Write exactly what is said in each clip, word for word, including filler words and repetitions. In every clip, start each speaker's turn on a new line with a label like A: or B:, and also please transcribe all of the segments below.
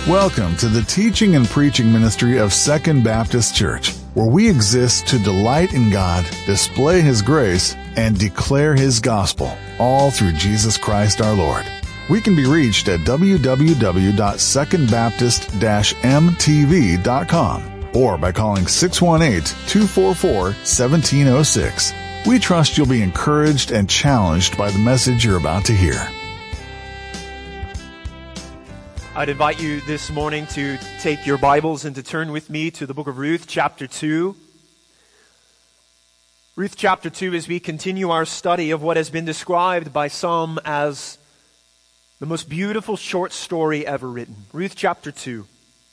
A: Welcome to the teaching and preaching ministry of Second Baptist Church, where we exist to delight in God, display His grace, and declare His gospel, all through Jesus Christ our Lord. We can be reached at w w w dot second baptist dash m t v dot com or by calling six one eight, two four four, one seven zero six. We trust you'll be encouraged and challenged by the message you're about to hear.
B: I'd invite you this morning to take your Bibles and to turn with me to the book of Ruth, chapter two. Ruth, chapter two, as we continue our study of what has been described by some as the most beautiful short story ever written. Ruth, chapter two.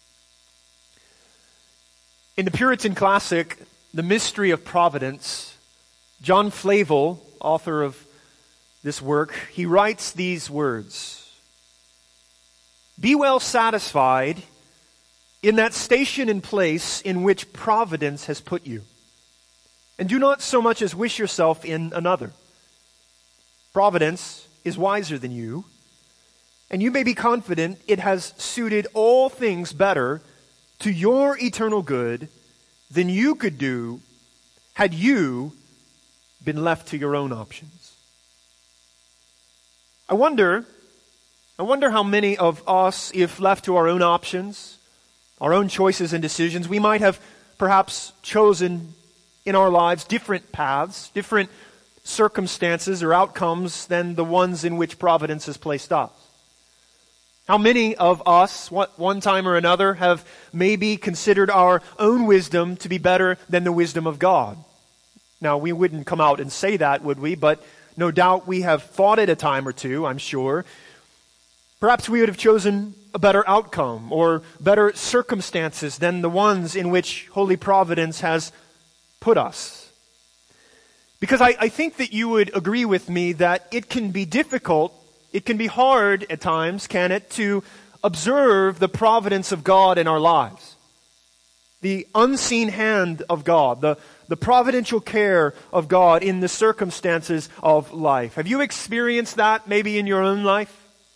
B: In the Puritan classic, The Mystery of Providence, John Flavel, author of this work, he writes these words: "Be well satisfied in that station and place in which Providence has put you, and do not so much as wish yourself in another. Providence is wiser than you, and you may be confident it has suited all things better to your eternal good than you could do had you been left to your own options." I wonder I wonder how many of us, if left to our own options, our own choices and decisions, we might have perhaps chosen in our lives different paths, different circumstances or outcomes than the ones in which Providence has placed us. How many of us, one time or another, have maybe considered our own wisdom to be better than the wisdom of God? Now, we wouldn't come out and say that, would we? But no doubt we have thought it a time or two, I'm sure. Perhaps we would have chosen a better outcome or better circumstances than the ones in which Holy Providence has put us. Because I, I think that you would agree with me that it can be difficult, it can be hard at times, can it, to observe the providence of God in our lives. The unseen hand of God, the, the providential care of God in the circumstances of life. Have you experienced that maybe in your own life?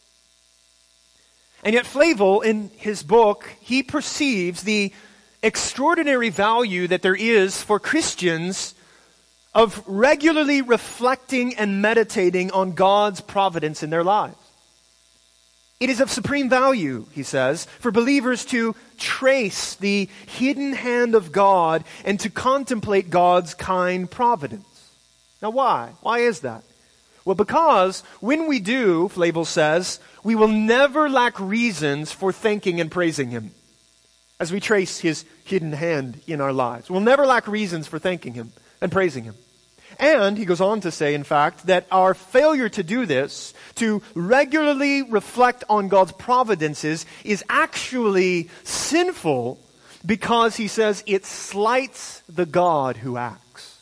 B: And yet Flavel, in his book, he perceives the extraordinary value that there is for Christians of regularly reflecting and meditating on God's providence in their lives. It is of supreme value, he says, for believers to trace the hidden hand of God and to contemplate God's kind providence. Now why? Why is that? Well, because when we do, Flavel says, we will never lack reasons for thanking and praising Him as we trace His hidden hand in our lives. We'll never lack reasons for thanking Him and praising Him. And he goes on to say, in fact, that our failure to do this, to regularly reflect on God's providences, is actually sinful because, he says, it slights the God who acts.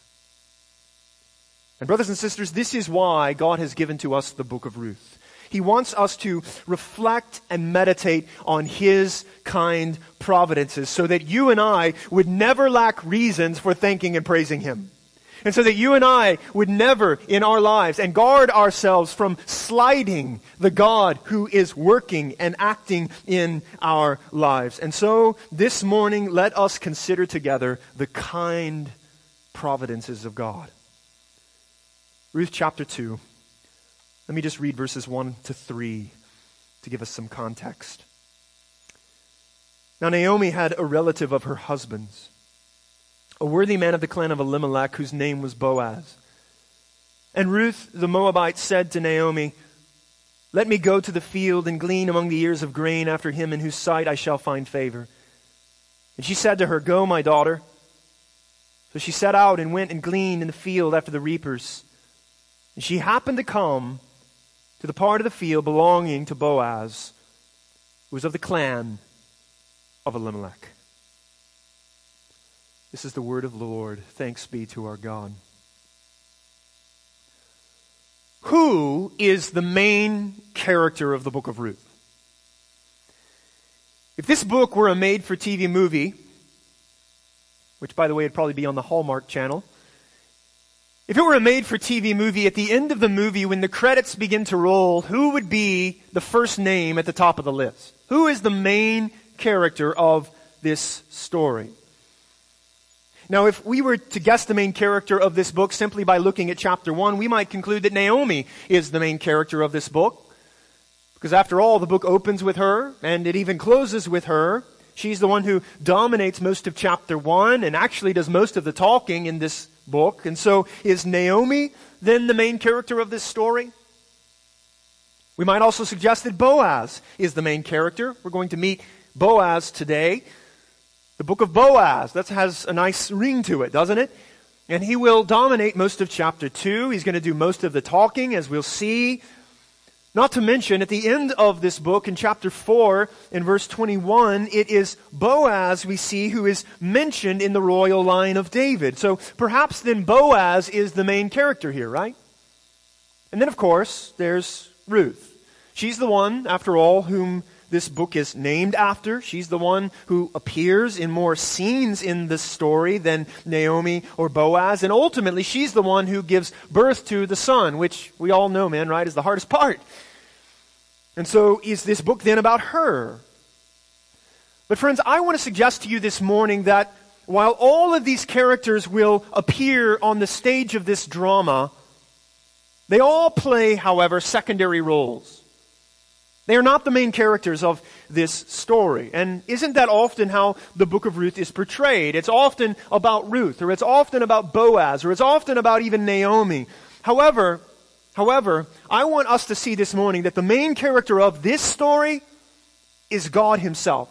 B: And brothers and sisters, this is why God has given to us the book of Ruth. He wants us to reflect and meditate on His kind providences so that you and I would never lack reasons for thanking and praising Him. And so that you and I would never in our lives and guard ourselves from slighting the God who is working and acting in our lives. And so this morning, let us consider together the kind providences of God. Ruth chapter two. Let me just read verses one to three to give us some context. Now Naomi had a relative of her husband's, a worthy man of the clan of Elimelech, whose name was Boaz. And Ruth the Moabite said to Naomi, "Let me go to the field and glean among the ears of grain after him in whose sight I shall find favor." And she said to her, "Go, my daughter." So she set out and went and gleaned in the field after the reapers. And she happened to come to the part of the field belonging to Boaz, who was of the clan of Elimelech. This is the word of the Lord. Thanks be to our God. Who is the main character of the book of Ruth? If this book were a made-for-T V movie, which by the way would probably be on the Hallmark Channel, If it were a made-for-T V movie, at the end of the movie, when the credits begin to roll, who would be the first name at the top of the list? Who is the main character of this story? Now, if we were to guess the main character of this book simply by looking at chapter one, we might conclude that Naomi is the main character of this book. Because after all, the book opens with her, and it even closes with her. She's the one who dominates most of chapter one, and actually does most of the talking in this book. And so, is Naomi then the main character of this story? We might also suggest that Boaz is the main character. We're going to meet Boaz today. The book of Boaz, that has a nice ring to it, doesn't it? And he will dominate most of chapter two. He's going to do most of the talking, as we'll see. Not to mention, at the end of this book, in chapter four, in verse twenty-one, it is Boaz, we see, who is mentioned in the royal line of David. So perhaps then Boaz is the main character here, right? And then, of course, there's Ruth. She's the one, after all, whom this book is named after. She's the one who appears in more scenes in this story than Naomi or Boaz. And ultimately, she's the one who gives birth to the son, which we all know, man, right, is the hardest part. And so is this book then about her? But friends, I want to suggest to you this morning that while all of these characters will appear on the stage of this drama, they all play, however, secondary roles. They are not the main characters of this story. And isn't that often how the book of Ruth is portrayed? It's often about Ruth, or it's often about Boaz, or it's often about even Naomi. However, however, I want us to see this morning that the main character of this story is God Himself.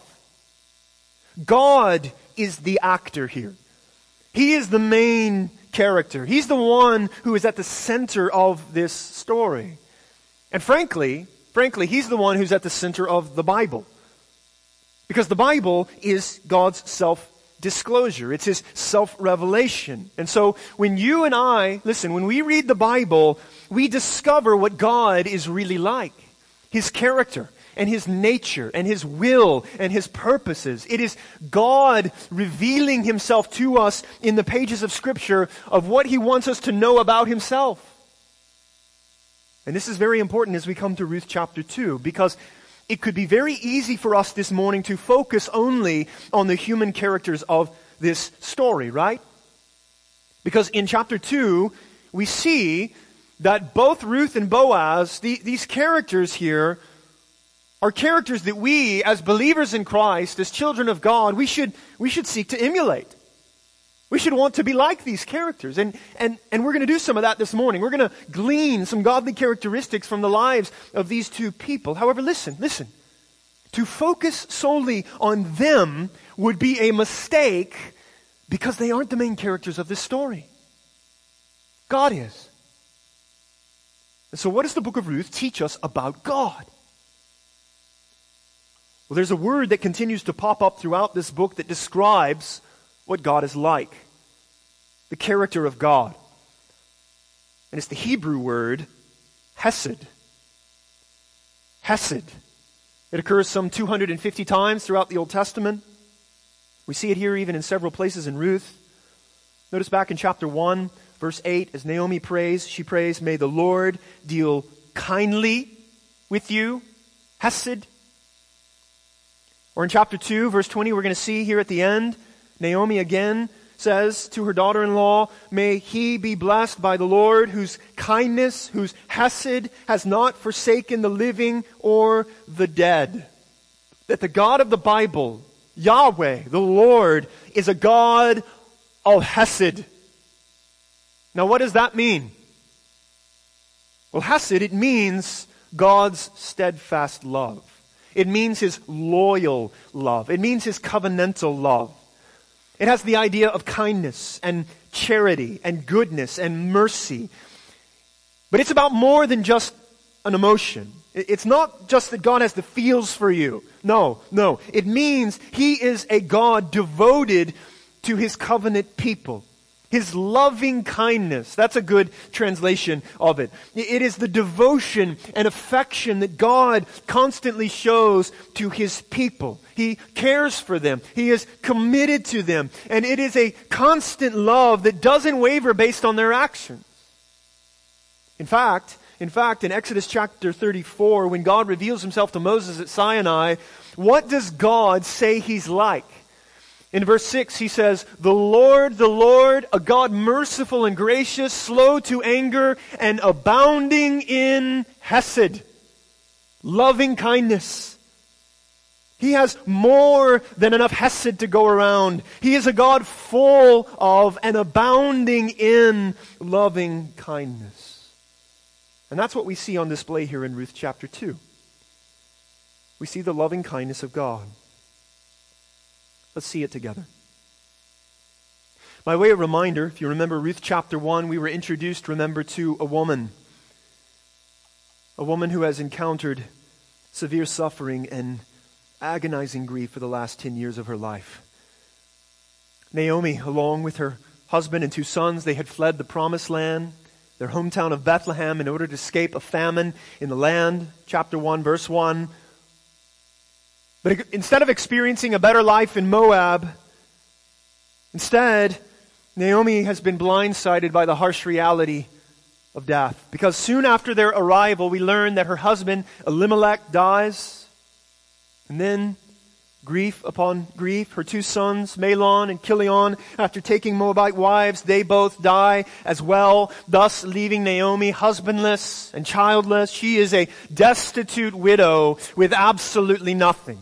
B: God is the actor here. He is the main character. He's the one who is at the center of this story. And frankly, Frankly, He's the one who's at the center of the Bible. Because the Bible is God's self-disclosure. It's His self-revelation. And so when you and I, listen, when we read the Bible, we discover what God is really like. His character and His nature and His will and His purposes. It is God revealing Himself to us in the pages of Scripture of what He wants us to know about Himself. And this is very important as we come to Ruth chapter two, because it could be very easy for us this morning to focus only on the human characters of this story, right? Because in chapter two, we see that both Ruth and Boaz, the, these characters here, are characters that we, as believers in Christ, as children of God, we should, we should seek to emulate. We should want to be like these characters. And, and, and we're going to do some of that this morning. We're going to glean some godly characteristics from the lives of these two people. However, listen, listen. To focus solely on them would be a mistake because they aren't the main characters of this story. God is. And so what does the book of Ruth teach us about God? Well, there's a word that continues to pop up throughout this book that describes what God is like. The character of God. And it's the Hebrew word hesed. Hesed. It occurs some two hundred fifty times throughout the Old Testament. We see it here even in several places in Ruth. Notice back in chapter one, verse eight, as Naomi prays, she prays, "May the Lord deal kindly with you." Hesed. Or in chapter two, verse twenty, we're going to see here at the end, Naomi again says to her daughter-in-law, "May he be blessed by the Lord, whose kindness, whose hesed, has not forsaken the living or the dead." That the God of the Bible, Yahweh, the Lord, is a God of hesed. Now what does that mean? Well, hesed, it means God's steadfast love. It means His loyal love. It means His covenantal love. It has the idea of kindness and charity and goodness and mercy. But it's about more than just an emotion. It's not just that God has the feels for you. No, no. It means He is a God devoted to His covenant people. His loving kindness. That's a good translation of it. It is the devotion and affection that God constantly shows to His people. He cares for them. He is committed to them. And it is a constant love that doesn't waver based on their actions. In fact, in fact, in Exodus chapter thirty-four, when God reveals Himself to Moses at Sinai, what does God say He's like? In verse six, He says, "The Lord, the Lord, a God merciful and gracious, slow to anger, and abounding in hesed," loving kindness. He has more than enough hesed to go around. He is a God full of and abounding in loving kindness. And that's what we see on display here in Ruth chapter two. We see the loving kindness of God. Let's see it together. By way of reminder, if you remember Ruth chapter one, we were introduced, remember, to a woman. A woman who has encountered severe suffering and agonizing grief for the last ten years of her life. Naomi, along with her husband and two sons, they had fled the promised land, their hometown of Bethlehem, in order to escape a famine in the land. Chapter one, verse one. But instead of experiencing a better life in Moab, instead, Naomi has been blindsided by the harsh reality of death. Because soon after their arrival, we learn that her husband, Elimelech, dies. And then, grief upon grief, her two sons, Mahlon and Chilion, after taking Moabite wives, they both die as well, thus leaving Naomi husbandless and childless. She is a destitute widow with absolutely nothing.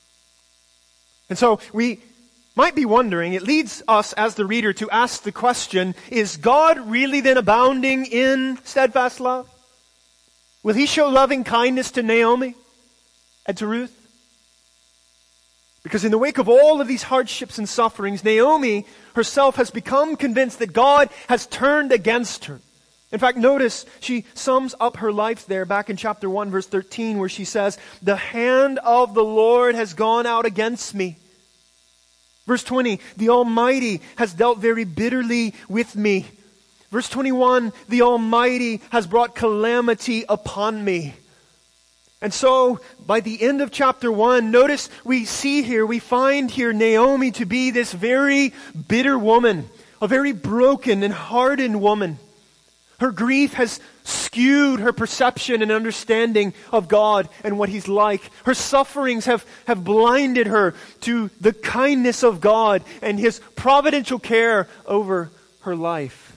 B: And so we might be wondering, it leads us as the reader to ask the question, is God really then abounding in steadfast love? Will He show loving kindness to Naomi and to Ruth? Because in the wake of all of these hardships and sufferings, Naomi herself has become convinced that God has turned against her. In fact, notice she sums up her life there back in chapter one, verse thirteen, where she says, "The hand of the Lord has gone out against me." Verse twenty, "The Almighty has dealt very bitterly with me." Verse twenty-one, "The Almighty has brought calamity upon me." And so, by the end of chapter one, notice we see here, we find here Naomi to be this very bitter woman, a very broken and hardened woman. Her grief has skewed her perception and understanding of God and what He's like. Her sufferings have, have blinded her to the kindness of God and His providential care over her life.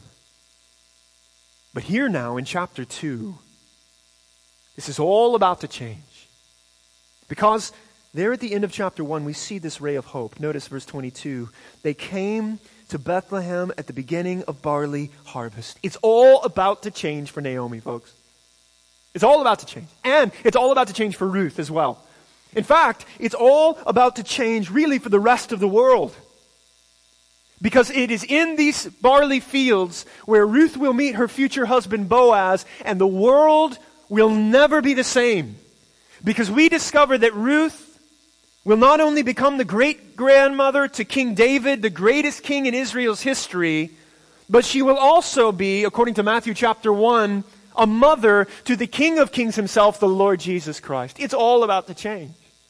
B: But here now in chapter two, this is all about to change. Because there at the end of chapter one, we see this ray of hope. Notice verse twenty-two. They came to Bethlehem at the beginning of barley harvest. It's all about to change for Naomi, folks. It's all about to change. And it's all about to change for Ruth as well. In fact, it's all about to change really for the rest of the world. Because it is in these barley fields where Ruth will meet her future husband Boaz, and the world will never be the same. Because we discover that Ruth will not only become the great-grandmother to King David, the greatest king in Israel's history, but she will also be, according to Matthew chapter one, a mother to the King of Kings himself, the Lord Jesus Christ. It's all about to change.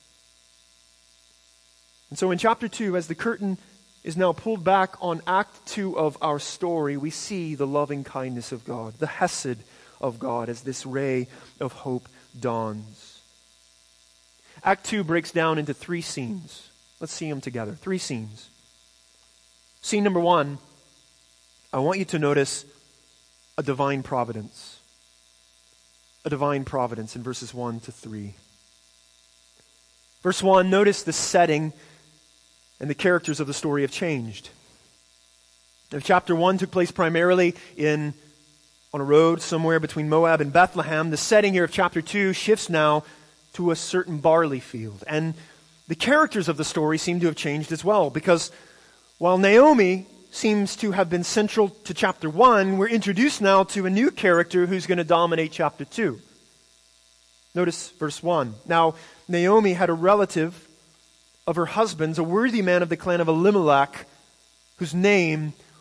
B: And so in chapter two, as the curtain is now pulled back on act two of our story, we see the loving kindness of God, the hesed of God, as this ray of hope dawns. Act two breaks down into three scenes. Let's see them together. Three scenes. Scene number one, I want you to notice a divine providence. A divine providence in verses one to three. Verse one, notice the setting and the characters of the story have changed. Now, chapter one took place primarily in on a road somewhere between Moab and Bethlehem. The setting here of chapter two shifts now to a certain barley field. And the characters of the story seem to have changed as well, because while Naomi seems to have been central to chapter one, we're introduced now to a new character who's going to dominate chapter two. Notice verse one. Now, Naomi had a relative of her husband's, a worthy man of the clan of Elimelech, whose name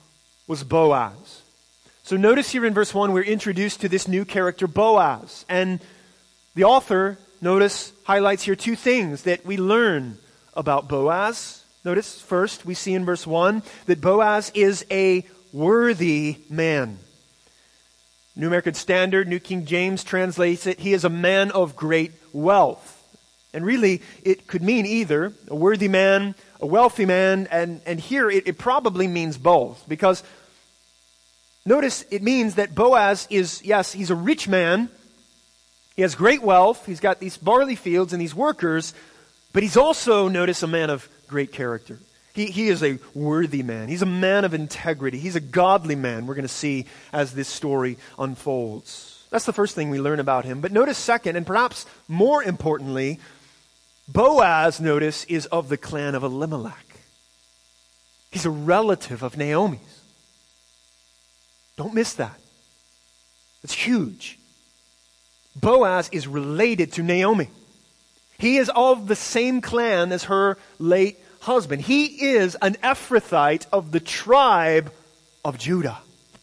B: was Boaz. So notice here in verse one, we're introduced to this new character, Boaz. And the author, notice, highlights here two things that we learn about Boaz. Notice, first, we see in verse one that Boaz is a worthy man. New American Standard, New King James translates it, he is a man of great wealth. And really, it could mean either a worthy man, a wealthy man, and, and here it, it probably means both. Because notice it means that Boaz is, yes, he's a rich man. He has great wealth. He's got these barley fields and these workers. But he's also, notice, a man of great character. He, he is a worthy man. He's a man of integrity. He's a godly man, we're going to see as this story unfolds. That's the first thing we learn about him. But notice second, and perhaps more importantly, Boaz, notice, is of the clan of Elimelech. He's a relative of Naomi's. Don't miss that. It's huge. Boaz is related to Naomi. He is of the same clan as her late husband. He is an Ephrathite of the tribe of Judah.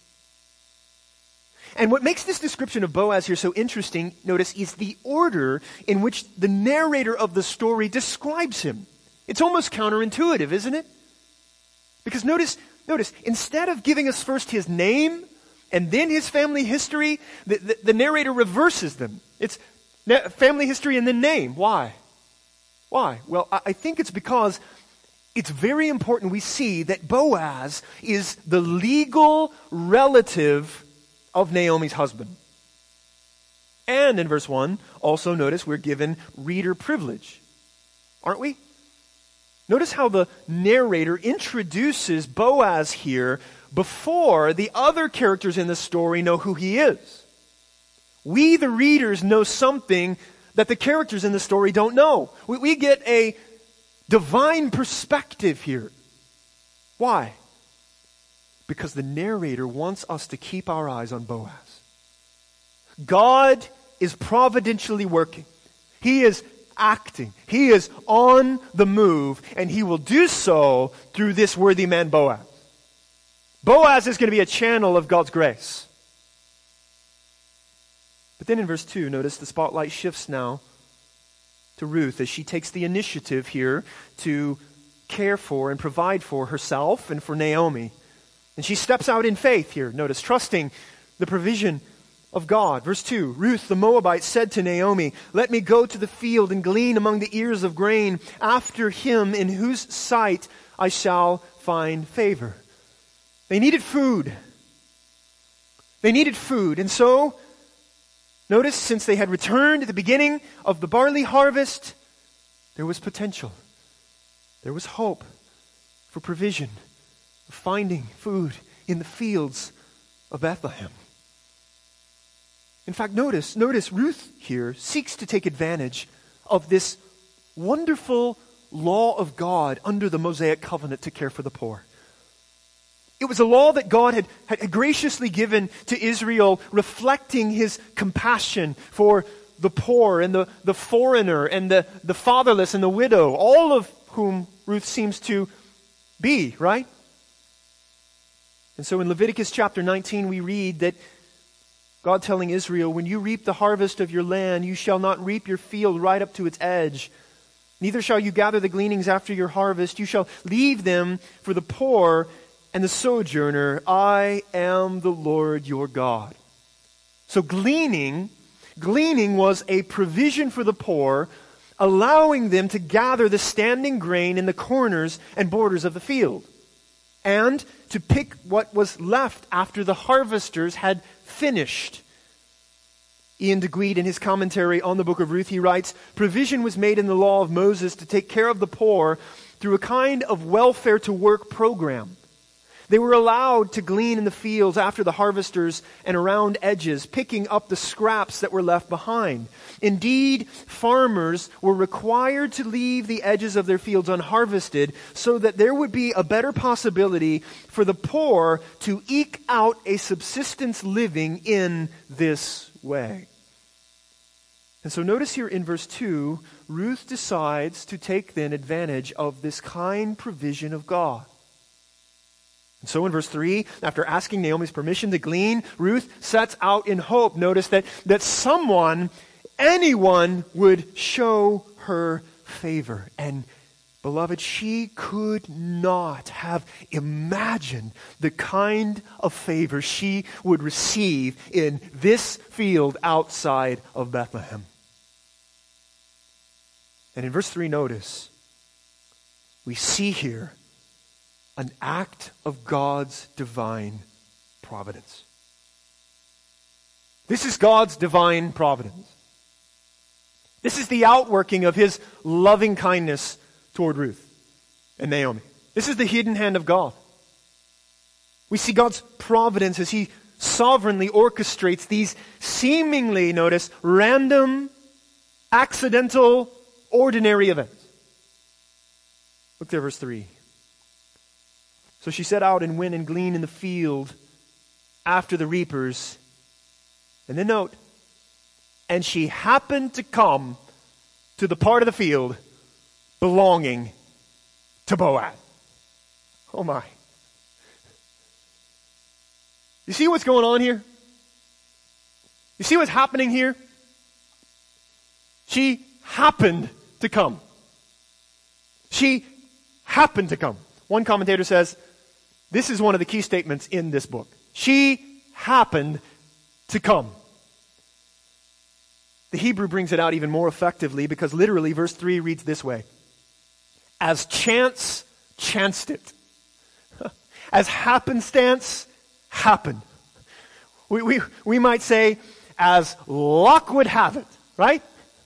B: And what makes this description of Boaz here so interesting, notice, is the order in which the narrator of the story describes him. It's almost counterintuitive, isn't it? Because notice, notice, instead of giving us first his name and then his family history, the, the, the narrator reverses them. It's family history and then name. Why? Why? Well, I, I think it's because it's very important we see that Boaz is the legal relative of Naomi's husband. And in verse one, also notice we're given reader privilege. Aren't we? Notice how the narrator introduces Boaz here before the other characters in the story know who he is. We, the readers, know something that the characters in the story don't know. We, we get a divine perspective here. Why? Because the narrator wants us to keep our eyes on Boaz. God is providentially working. He is acting. He is on the move, and he will do so through this worthy man Boaz. Boaz is going to be a channel of God's grace. But then in verse two, notice the spotlight shifts now to Ruth as she takes the initiative here to care for and provide for herself and for Naomi. And she steps out in faith here, notice, trusting the provision of God. Verse two, Ruth the Moabite said to Naomi, "Let me go to the field and glean among the ears of grain after him in whose sight I shall find favor." They needed food. They needed food. And so, notice, since they had returned at the beginning of the barley harvest, there was potential. There was hope for provision, of finding food in the fields of Bethlehem. In fact, notice, notice Ruth here seeks to take advantage of this wonderful law of God under the Mosaic covenant to care for the poor. It was a law that God had, had graciously given to Israel, reflecting his compassion for the poor and the, the foreigner and the, the fatherless and the widow, all of whom Ruth seems to be, right? And so in Leviticus chapter nineteen, we read that God telling Israel, "When you reap the harvest of your land, you shall not reap your field right up to its edge. Neither shall you gather the gleanings after your harvest. You shall leave them for the poor and the sojourner. I am the Lord your God." So gleaning, gleaning was a provision for the poor, allowing them to gather the standing grain in the corners and borders of the field, and to pick what was left after the harvesters had finished. Ian DeGuede, in his commentary on the book of Ruth, he writes, "Provision was made in the law of Moses to take care of the poor through a kind of welfare to work program. They were allowed to glean in the fields after the harvesters and around edges, picking up the scraps that were left behind. Indeed, farmers were required to leave the edges of their fields unharvested so that there would be a better possibility for the poor to eke out a subsistence living in this way." And so notice here in verse two, Ruth decides to take then advantage of this kind provision of God. And so in verse three, after asking Naomi's permission to glean, Ruth sets out in hope. Notice that, that someone, anyone, would show her favor. And beloved, she could not have imagined the kind of favor she would receive in this field outside of Bethlehem. And in verse three, notice, we see here an act of God's divine providence. This is God's divine providence. This is the outworking of His loving kindness toward Ruth and Naomi. This is the hidden hand of God. We see God's providence as He sovereignly orchestrates these seemingly, notice, random, accidental, ordinary events. Look there, verse three. So she set out and went and gleaned in the field after the reapers. And then note, and she happened to come to the part of the field belonging to Boaz. Oh my. You see what's going on here? You see what's happening here? She happened to come. She happened to come. One commentator says, this is one of the key statements in this book. She happened to come. The Hebrew brings it out even more effectively because literally verse three reads this way. As chance chanced it. As happenstance happened. We, we, we might say, as luck would have it, right?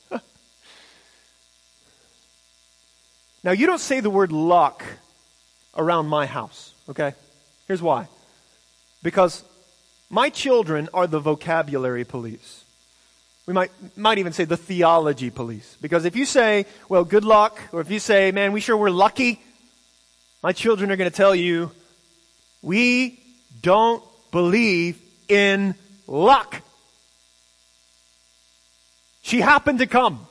B: Now, you don't say the word luck around my house, okay? Here's why. Because my children are the vocabulary police. We might might even say the theology police. Because if you say, well, good luck, or if you say, man, we sure were lucky, my children are going to tell you, we don't believe in luck. She happened to come.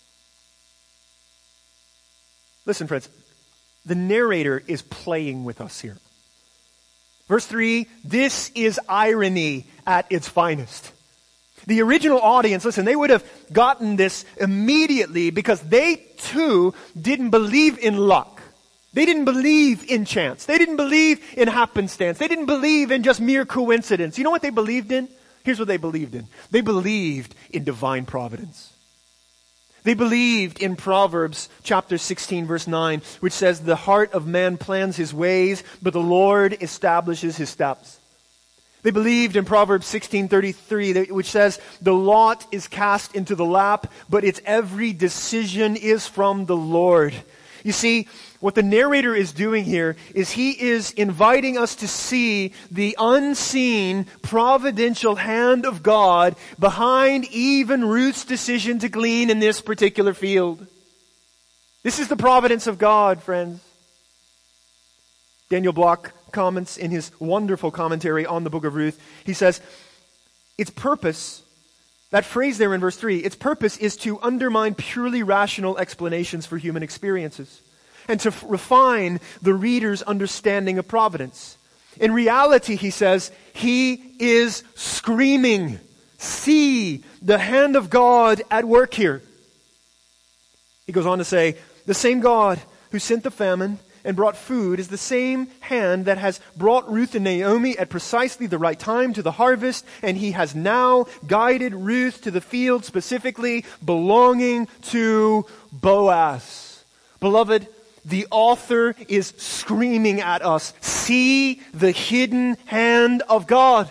B: Listen, friends, the narrator is playing with us here. Verse three, this is irony at its finest. The original audience, listen, they would have gotten this immediately because they too didn't believe in luck. They didn't believe in chance. They didn't believe in happenstance. They didn't believe in just mere coincidence. You know what they believed in? Here's what they believed in. They believed in divine providence. They believed in Proverbs chapter sixteen verse nine, which says, the heart of man plans his ways, but the Lord establishes his steps. They believed in Proverbs sixteen thirty-three, which says, the lot is cast into the lap, but its every decision is from the Lord. You see, what the narrator is doing here is he is inviting us to see the unseen providential hand of God behind even Ruth's decision to glean in this particular field. This is the providence of God, friends. Daniel Block comments in his wonderful commentary on the book of Ruth. He says, its purpose, that phrase there in verse three, its purpose is to undermine purely rational explanations for human experiences and to f- refine the reader's understanding of providence. In reality, he says, he is screaming, see the hand of God at work here. He goes on to say, the same God who sent the famine and brought food is the same hand that has brought Ruth and Naomi at precisely the right time to the harvest, and he has now guided Ruth to the field specifically belonging to Boaz. Beloved, the author is screaming at us, see the hidden hand of God.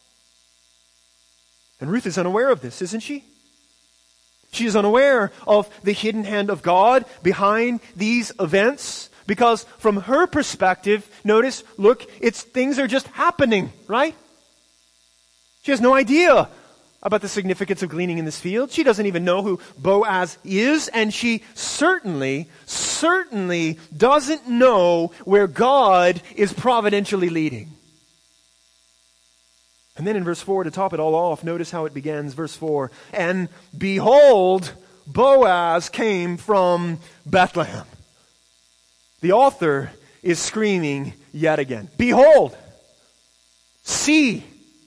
B: And Ruth is unaware of this, isn't she? She is unaware of the hidden hand of God behind these events. Because from her perspective, notice, look, it's things are just happening, right? She has no idea about the significance of gleaning in this field. She doesn't even know who Boaz is, and she certainly, certainly doesn't know where God is providentially leading. And then in verse four, to top it all off, notice how it begins, verse four, and behold, Boaz came from Bethlehem. The author is screaming yet again. Behold! See!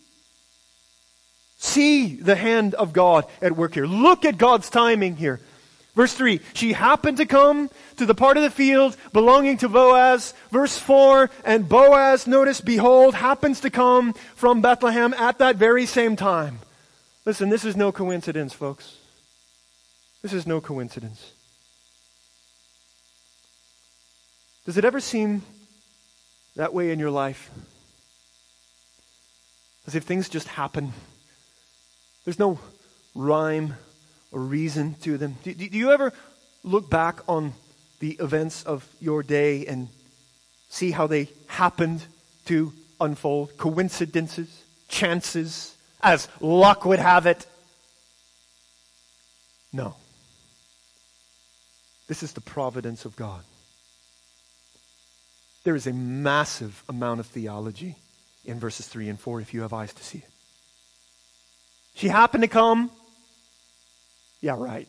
B: See the hand of God at work here. Look at God's timing here. Verse three, she happened to come to the part of the field belonging to Boaz. Verse four, and Boaz, notice, behold, happens to come from Bethlehem at that very same time. Listen, this is no coincidence, folks. This is no coincidence. Does it ever seem that way in your life? As if things just happen. There's no rhyme or reason to them. Do, do you ever look back on the events of your day and see how they happened to unfold? Coincidences, chances, as luck would have it? No. This is the providence of God. There is a massive amount of theology in verses three and four if you have eyes to see it. She happened to come. Yeah, right.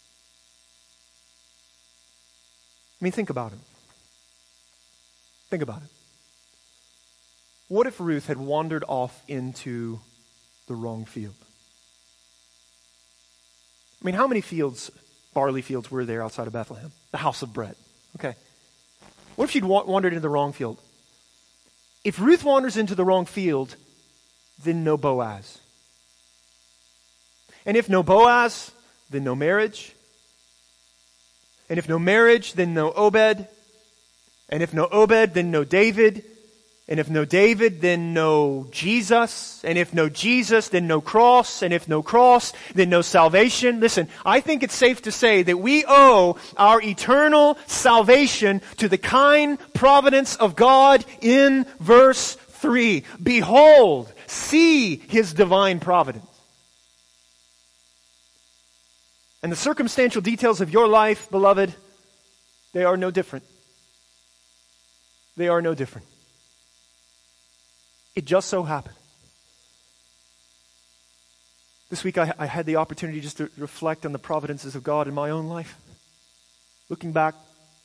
B: I mean, think about it. Think about it. What if Ruth had wandered off into the wrong field? I mean, how many fields, barley fields, were there outside of Bethlehem? The house of bread. Okay. What if she'd wa- wandered into the wrong field? If Ruth wanders into the wrong field, then no Boaz. And if no Boaz, then no marriage. And if no marriage, then no Obed. And if no Obed, then no David. And if no David, then no Jesus. And if no Jesus, then no cross. And if no cross, then no salvation. Listen, I think it's safe to say that we owe our eternal salvation to the kind providence of God in verse three. Behold, see His divine providence. And the circumstantial details of your life, beloved, they are no different. They are no different. It just so happened. This week I, I had the opportunity just to reflect on the providences of God in my own life. Looking back,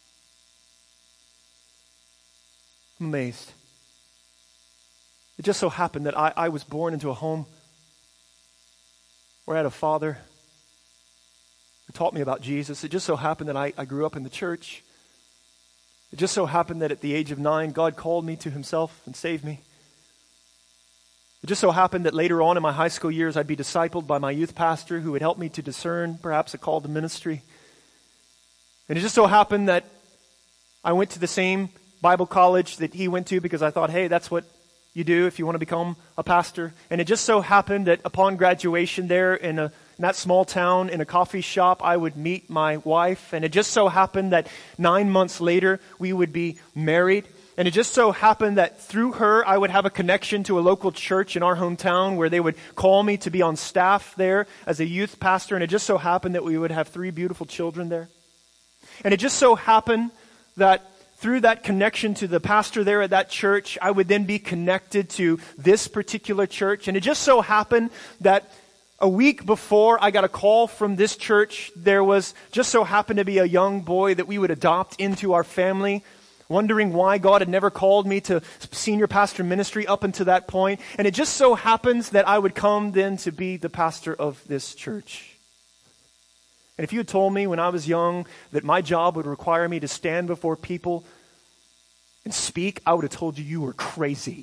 B: I'm amazed. It just so happened that I, I was born into a home where I had a father who taught me about Jesus. It just so happened that I, I grew up in the church. It just so happened that at the age of nine, God called me to Himself and saved me. It just so happened that later on in my high school years, I'd be discipled by my youth pastor who would help me to discern perhaps a call to ministry. And it just so happened that I went to the same Bible college that he went to because I thought, hey, that's what you do if you want to become a pastor. And it just so happened that upon graduation there in a In that small town, in a coffee shop, I would meet my wife. And it just so happened that nine months later, we would be married. And it just so happened that through her, I would have a connection to a local church in our hometown where they would call me to be on staff there as a youth pastor. And it just so happened that we would have three beautiful children there. And it just so happened that through that connection to the pastor there at that church, I would then be connected to this particular church. And it just so happened that a week before I got a call from this church, there was just so happened to be a young boy that we would adopt into our family, wondering why God had never called me to senior pastor ministry up until that point. And it just so happens that I would come then to be the pastor of this church. And if you had told me when I was young that my job would require me to stand before people and speak, I would have told you you were crazy.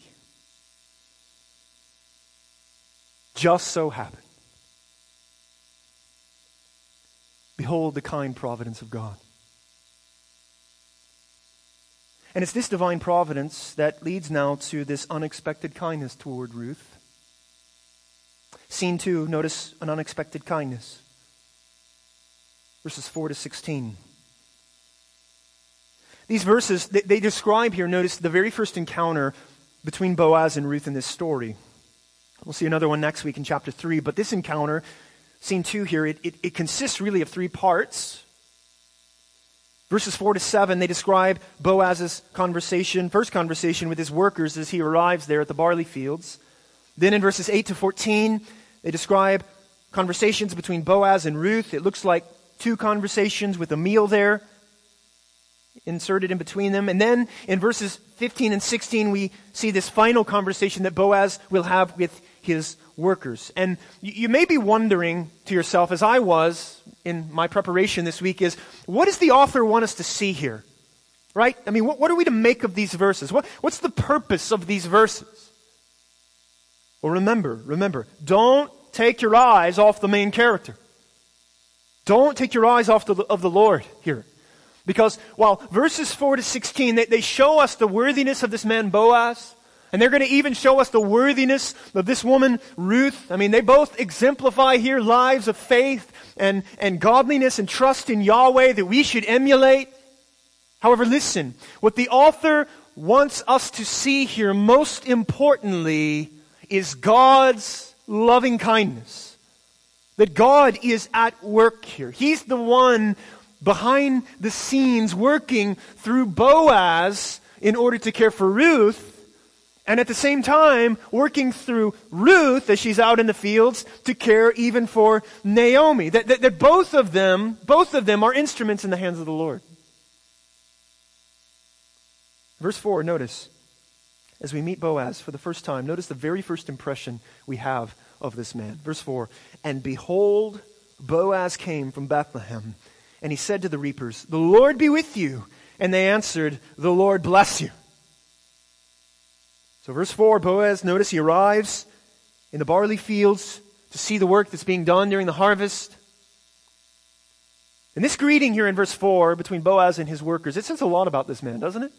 B: Just so happened. Behold the kind providence of God. And it's this divine providence that leads now to this unexpected kindness toward Ruth. Scene two, notice an unexpected kindness. Verses four to sixteen. These verses, they, they describe here, notice, the very first encounter between Boaz and Ruth in this story. We'll see another one next week in chapter three, but this encounter, Scene two here, it, it, it consists really of three parts. Verses four to seven, they describe Boaz's conversation, first conversation with his workers as he arrives there at the barley fields. Then in verses eight to fourteen, they describe conversations between Boaz and Ruth. It looks like two conversations with a meal there. inserted in between them. And then in verses fifteen and sixteen, we see this final conversation that Boaz will have with his workers. And you, you may be wondering to yourself, as I was in my preparation this week, is what does the author want us to see here? Right? I mean, what, what are we to make of these verses? What, what's the purpose of these verses? Well, remember, remember, don't take your eyes off the main character. Don't take your eyes off the, of the Lord here. Because while verses four to sixteen, they, they show us the worthiness of this man Boaz, and they're going to even show us the worthiness of this woman Ruth. I mean, they both exemplify here lives of faith and, and godliness and trust in Yahweh that we should emulate. However, listen, what the author wants us to see here most importantly is God's loving kindness. That God is at work here. He's the one behind the scenes working through Boaz in order to care for Ruth, and at the same time working through Ruth as she's out in the fields to care even for Naomi. That, that, that both of them, both of them are instruments in the hands of the Lord. Verse four, notice, as we meet Boaz for the first time, notice the very first impression we have of this man. Verse four, and behold, Boaz came from Bethlehem, and he said to the reapers, the Lord be with you. And they answered, the Lord bless you. So verse four, Boaz, notice he arrives in the barley fields to see the work that's being done during the harvest. And this greeting here in verse four between Boaz and his workers, it says a lot about this man, doesn't it?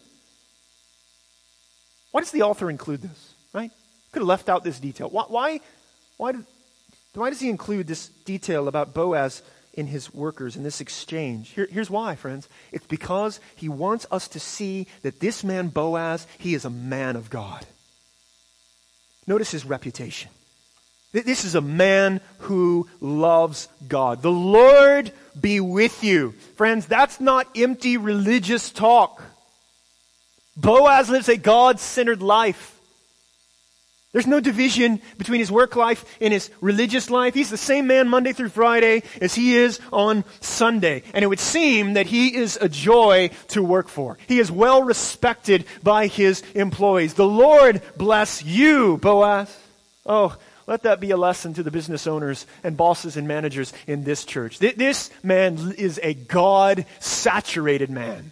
B: Why does the author include this, right? Could have left out this detail. Why, why, why, did, why does he include this detail about Boaz in his workers in this exchange? Here, here's why, friends. It's because he wants us to see that this man Boaz, he is a man of God. Notice his reputation. This is a man who loves God. The Lord be with you. Friends, that's not empty religious talk. Boaz lives a God-centered life. There's no division between his work life and his religious life. He's the same man Monday through Friday as he is on Sunday. And it would seem that he is a joy to work for. He is well respected by his employees. The Lord bless you, Boaz. Oh, let that be a lesson to the business owners and bosses and managers in this church. This man is a God-saturated man.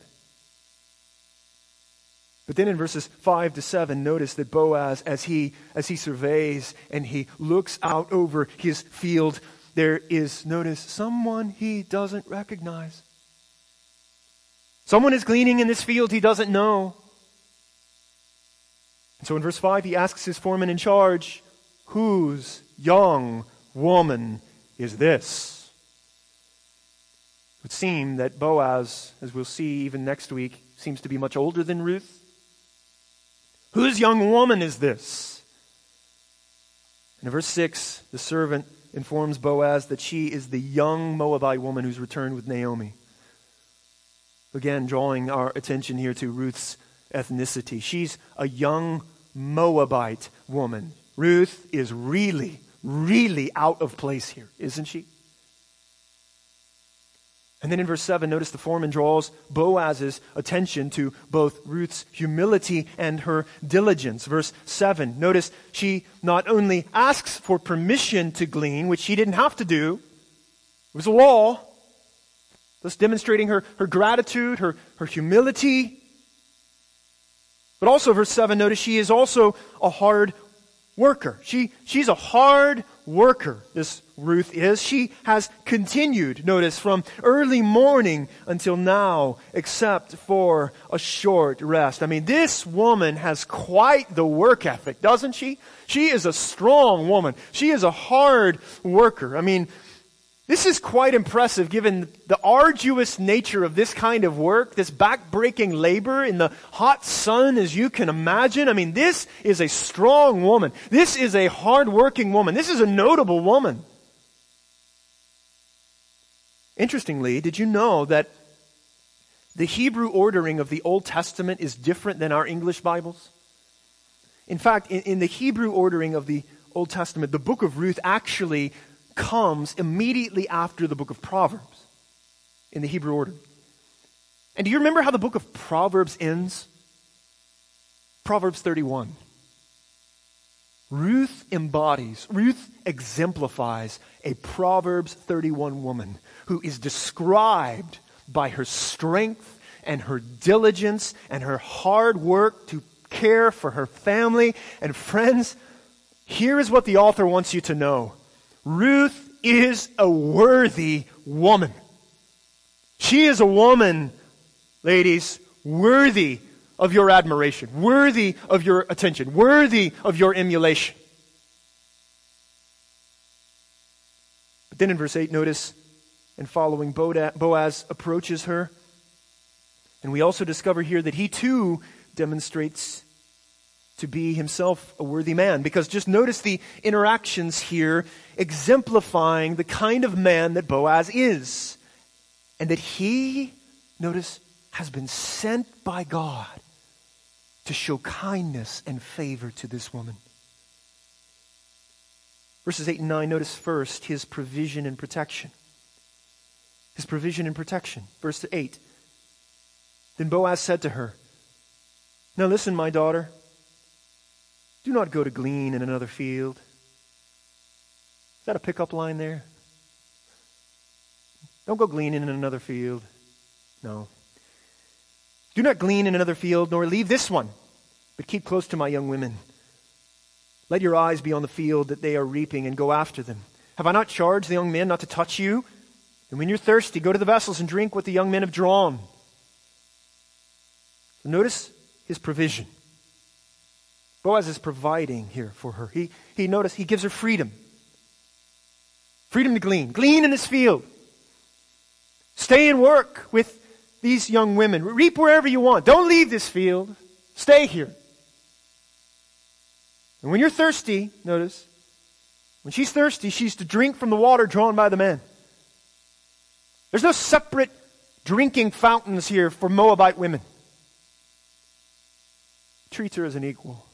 B: But then in verses five to seven, notice that Boaz, as he, as he surveys and he looks out over his field, there is, notice, someone he doesn't recognize. Someone is gleaning in this field he doesn't know. And so in verse five, he asks his foreman in charge, whose young woman is this? It would seem that Boaz, as we'll see even next week, seems to be much older than Ruth. Whose young woman is this? And in verse six, the servant informs Boaz that she is the young Moabite woman who's returned with Naomi. Again, drawing our attention here to Ruth's ethnicity. She's a young Moabite woman. Ruth is really, really out of place here, isn't she? And then in verse seven, notice the foreman draws Boaz's attention to both Ruth's humility and her diligence. Verse seven, notice she not only asks for permission to glean, which she didn't have to do. It was a law. Thus demonstrating her, her gratitude, her, her humility. But also verse seven, notice she is also a hard worker. She, she's a hard worker, this Ruth is. She has continued, notice, from early morning until now, except for a short rest. I mean, this woman has quite the work ethic, doesn't she? She is a strong woman. She is a hard worker. I mean, this is quite impressive given the arduous nature of this kind of work, this back-breaking labor in the hot sun as you can imagine. I mean, this is a strong woman. This is a hard-working woman. This is a notable woman. Interestingly, did you know that the Hebrew ordering of the Old Testament is different than our English Bibles? In fact, in, in the Hebrew ordering of the Old Testament, the book of Ruth actually comes immediately after the book of Proverbs in the Hebrew order. And do you remember how the book of Proverbs ends? Proverbs thirty-one. Ruth embodies, Ruth exemplifies a Proverbs thirty-one woman who is described by her strength and her diligence and her hard work to care for her family. And friends, here is what the author wants you to know. Ruth is a worthy woman. She is a woman, ladies, worthy of your admiration, worthy of your attention, worthy of your emulation. But then in verse eight, notice, and following, Boaz approaches her. And we also discover here that he too demonstrates to be himself a worthy man. Because just notice the interactions here exemplifying the kind of man that Boaz is. And that he, notice, has been sent by God to show kindness and favor to this woman. Verses eight and nine, notice first his provision and protection. His provision and protection. Verse eight. Then Boaz said to her, "Now listen, my daughter, do not go to glean in another field." Is that a pickup line there? Don't go glean in another field. No. Do not glean in another field, nor leave this one, but keep close to my young women. Let your eyes be on the field that they are reaping, and go after them. Have I not charged the young men not to touch you? And when you're thirsty, go to the vessels and drink what the young men have drawn. So notice his provision. Boaz is providing here for her. He, he notice he gives her freedom. Freedom to glean. Glean in his field. Stay and work with these young women. Reap wherever you want. Don't leave this field. Stay here. And when you're thirsty, notice, when she's thirsty, she's to drink from the water drawn by the men. There's no separate drinking fountains here for Moabite women. He treats her as an equal.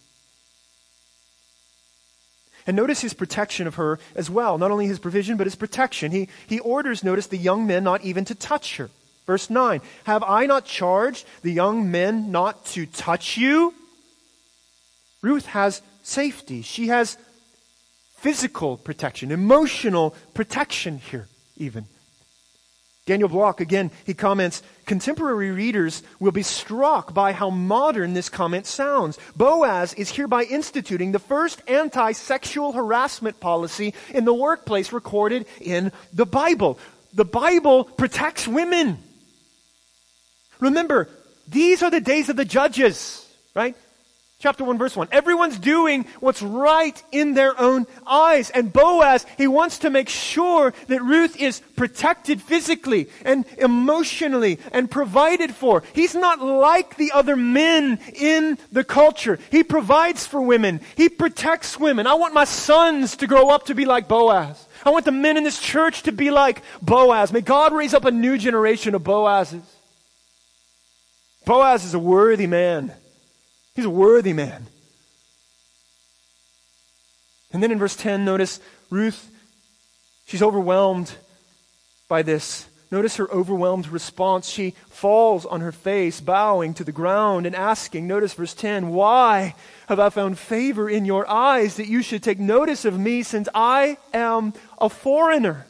B: And notice his protection of her as well. Not only his provision, but his protection. He, he orders, notice, the young men not even to touch her. Verse nine, have I not charged the young men not to touch you? Ruth has safety. She has physical protection, emotional protection here even. Daniel Block, again, he comments, contemporary readers will be struck by how modern this comment sounds. Boaz is hereby instituting the first anti-sexual harassment policy in the workplace recorded in the Bible. The Bible protects women. Remember, these are the days of the judges, right? Chapter one, verse one. Everyone's doing what's right in their own eyes. And Boaz, he wants to make sure that Ruth is protected physically and emotionally and provided for. He's not like the other men in the culture. He provides for women. He protects women. I want my sons to grow up to be like Boaz. I want the men in this church to be like Boaz. May God raise up a new generation of Boazes. Boaz is a worthy man. He's a worthy man. And then in verse ten, notice Ruth, she's overwhelmed by this. Notice her overwhelmed response. She falls on her face, bowing to the ground and asking, notice verse ten, why have I found favor in your eyes that you should take notice of me since I am a foreigner?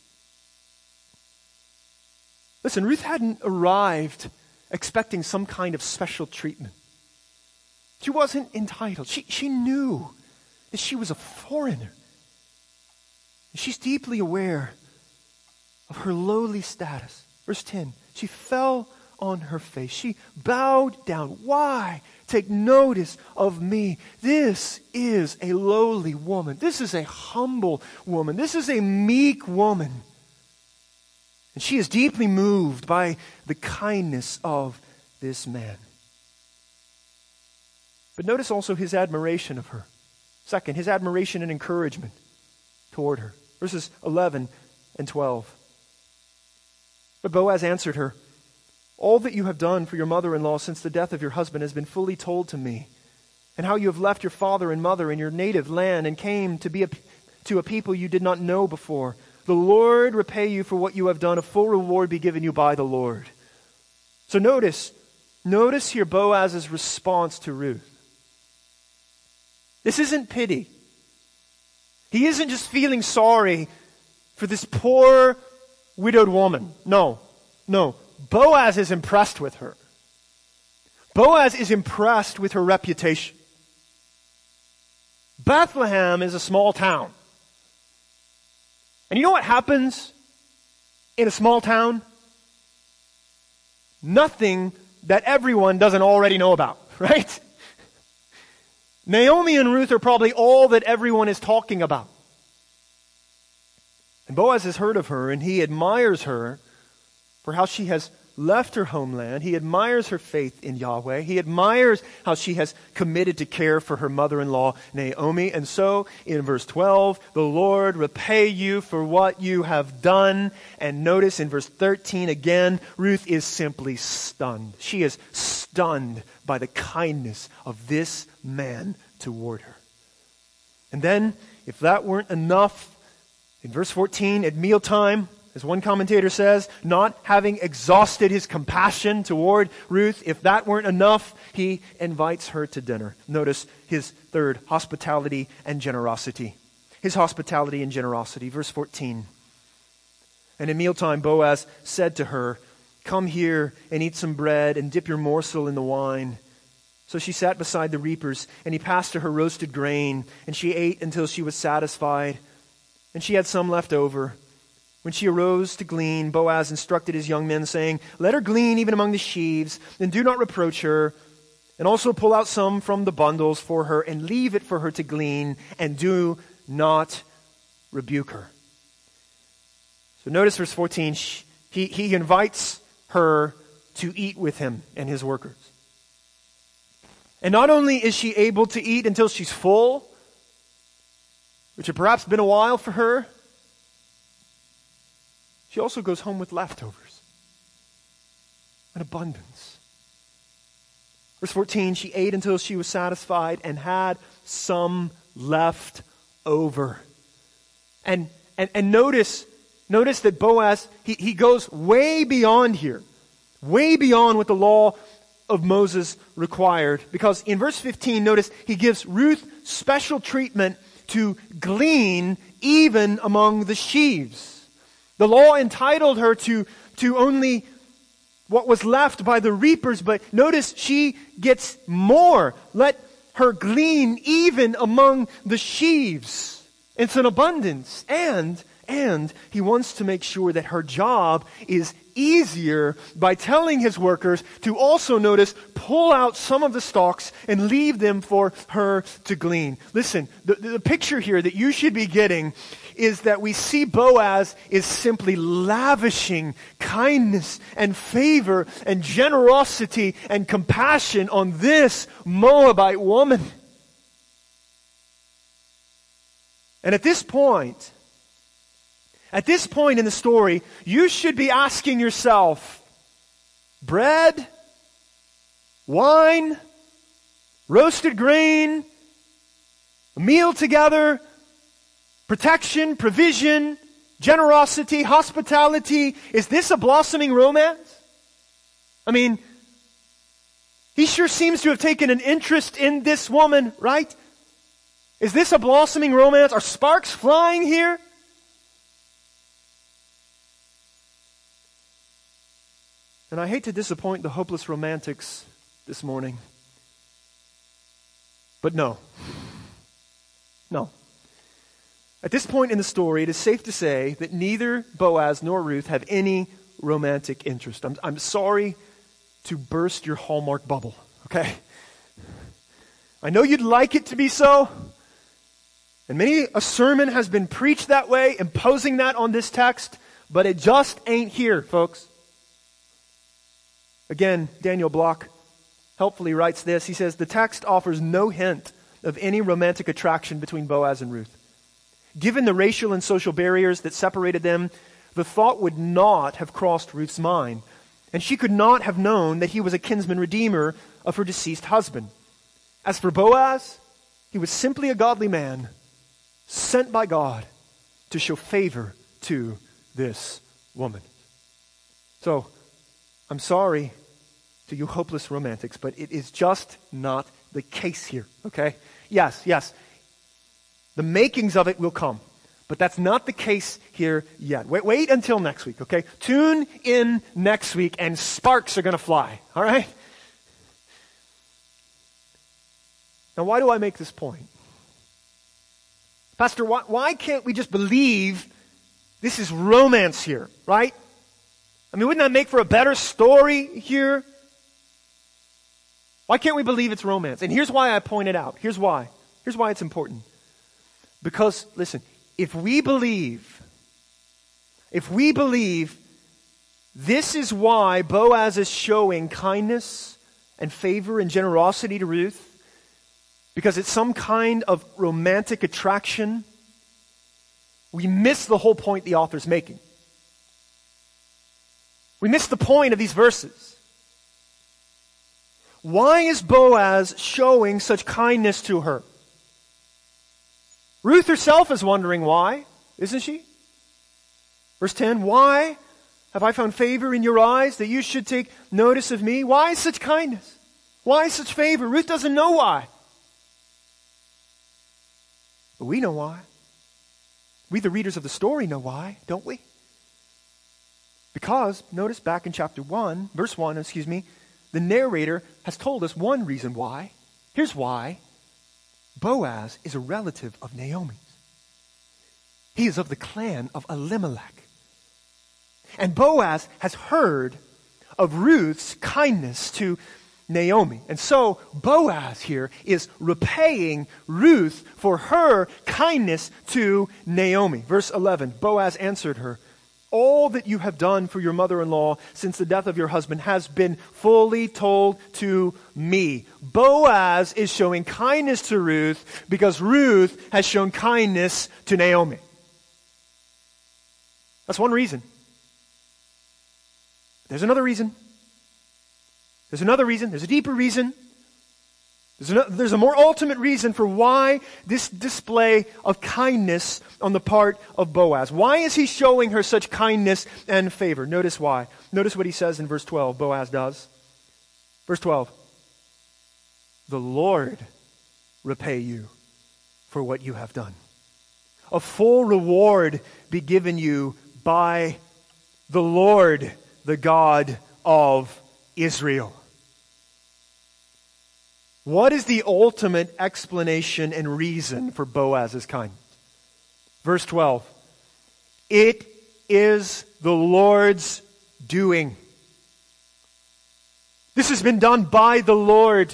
B: Listen, Ruth hadn't arrived expecting some kind of special treatment. She wasn't entitled. She, she knew that she was a foreigner. She's deeply aware of her lowly status. Verse ten, she fell on her face. She bowed down. Why take notice of me? This is a lowly woman. This is a humble woman. This is a meek woman. And she is deeply moved by the kindness of this man. But notice also his admiration of her. Second, his admiration and encouragement toward her. Verses eleven and twelve. But Boaz answered her, all that you have done for your mother-in-law since the death of your husband has been fully told to me, and how you have left your father and mother in your native land and came to be a, to a people you did not know before. The Lord repay you for what you have done. A full reward be given you by the Lord. So notice, notice here Boaz's response to Ruth. This isn't pity. He isn't just feeling sorry for this poor widowed woman. No, no. Boaz is impressed with her. Boaz is impressed with her reputation. Bethlehem is a small town. And you know what happens in a small town? Nothing that everyone doesn't already know about, right? Naomi and Ruth are probably all that everyone is talking about. And Boaz has heard of her, and he admires her for how she has left her homeland. He admires her faith in Yahweh. He admires how she has committed to care for her mother-in-law, Naomi. And so, in verse twelve, the Lord repay you for what you have done. And notice in verse thirteen again, Ruth is simply stunned. She is stunned by the kindness of this man toward her. And then, if that weren't enough, in verse fourteen, at mealtime, as one commentator says, not having exhausted his compassion toward Ruth, if that weren't enough, he invites her to dinner. Notice his third, hospitality and generosity. His hospitality and generosity. Verse fourteen. And at mealtime, Boaz said to her, "Come here and eat some bread and dip your morsel in the wine." So she sat beside the reapers, and he passed to her roasted grain, and she ate until she was satisfied, and she had some left over. When she arose to glean, Boaz instructed his young men, saying, "Let her glean even among the sheaves, and do not reproach her. And also pull out some from the bundles for her, and leave it for her to glean, and do not rebuke her." So notice verse fourteen. He, he invites her to eat with him and his workers. And not only is she able to eat until she's full, which had perhaps been a while for her, she also goes home with leftovers. An abundance. Verse fourteen, she ate until she was satisfied and had some left over. And and, and notice, notice that Boaz, he, he goes way beyond here. Way beyond what the law of Moses required. Because in verse fifteen, notice, he gives Ruth special treatment to glean even among the sheaves. The law entitled her to, to only what was left by the reapers, but notice she gets more. Let her glean even among the sheaves. It's an abundance. And, and he wants to make sure that her job is easier by telling his workers to also, notice, pull out some of the stalks and leave them for her to glean. Listen, the, the picture here that you should be getting is that we see Boaz is simply lavishing kindness and favor and generosity and compassion on this Moabite woman. And at this point, At this point in the story, you should be asking yourself, bread, wine, roasted grain, a meal together, protection, provision, generosity, hospitality. Is this a blossoming romance? I mean, he sure seems to have taken an interest in this woman, right? Is this a blossoming romance? Are sparks flying here? And I hate to disappoint the hopeless romantics this morning. But no. No. At this point in the story, it is safe to say that neither Boaz nor Ruth have any romantic interest. I'm, I'm sorry to burst your Hallmark bubble, okay? I know you'd like it to be so. And many a sermon has been preached that way, imposing that on this text, but it just ain't here, folks. Again, Daniel Block helpfully writes this. He says, the text offers no hint of any romantic attraction between Boaz and Ruth. Given the racial and social barriers that separated them, the thought would not have crossed Ruth's mind, and she could not have known that he was a kinsman redeemer of her deceased husband. As for Boaz, he was simply a godly man sent by God to show favor to this woman. So, I'm sorry to you hopeless romantics, but it is just not the case here, okay? Yes, yes. The makings of it will come, but that's not the case here yet. Wait, wait until next week, okay? Tune in next week and sparks are going to fly, all right? Now, why do I make this point? Pastor, why, why can't we just believe this is romance here, right? I mean, wouldn't that make for a better story here? Why can't we believe it's romance? And here's why I point it out. Here's why. Here's why it's important. Because, listen, if we believe, if we believe this is why Boaz is showing kindness and favor and generosity to Ruth, because it's some kind of romantic attraction, we miss the whole point the author's making. We miss the point of these verses. Why is Boaz showing such kindness to her? Ruth herself is wondering why, isn't she? Verse ten, why have I found favor in your eyes that you should take notice of me? Why such kindness? Why such favor? Ruth doesn't know why. But we know why. We, the readers of the story, know why, don't we? Because, notice back in chapter one, verse one, excuse me, the narrator has told us one reason why. Here's why. Boaz is a relative of Naomi's. He is of the clan of Elimelech. And Boaz has heard of Ruth's kindness to Naomi. And so Boaz here is repaying Ruth for her kindness to Naomi. Verse eleven, Boaz answered her, all that you have done for your mother-in-law since the death of your husband has been fully told to me. Boaz is showing kindness to Ruth because Ruth has shown kindness to Naomi. That's one reason. There's another reason. There's another reason. There's a deeper reason. There's, another, there's a more ultimate reason for why this display of kindness on the part of Boaz. Why is he showing her such kindness and favor? Notice why. Notice what he says in verse twelve. Boaz does. Verse twelve. The Lord repay you for what you have done. A full reward be given you by the Lord, the God of Israel. What is the ultimate explanation and reason for Boaz's kindness? Verse twelve. It is the Lord's doing. This has been done by the Lord.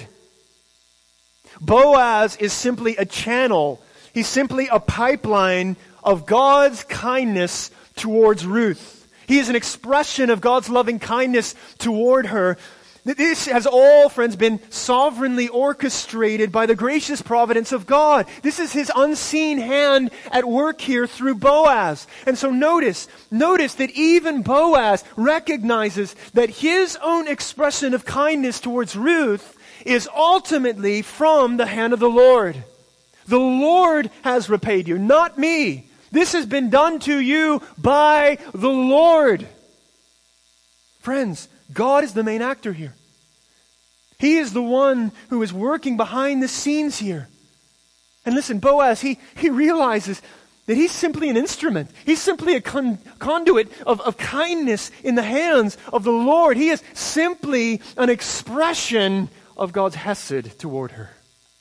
B: Boaz is simply a channel. He's simply a pipeline of God's kindness towards Ruth. He is an expression of God's loving kindness toward her. This has all, friends, been sovereignly orchestrated by the gracious providence of God. This is His unseen hand at work here through Boaz. And so notice, notice that even Boaz recognizes that his own expression of kindness towards Ruth is ultimately from the hand of the Lord. The Lord has repaid you, not me. This has been done to you by the Lord. Friends, God is the main actor here. He is the one who is working behind the scenes here. And listen, Boaz, he, he realizes that he's simply an instrument. He's simply a con- conduit of, of kindness in the hands of the Lord. He is simply an expression of God's hesed toward her.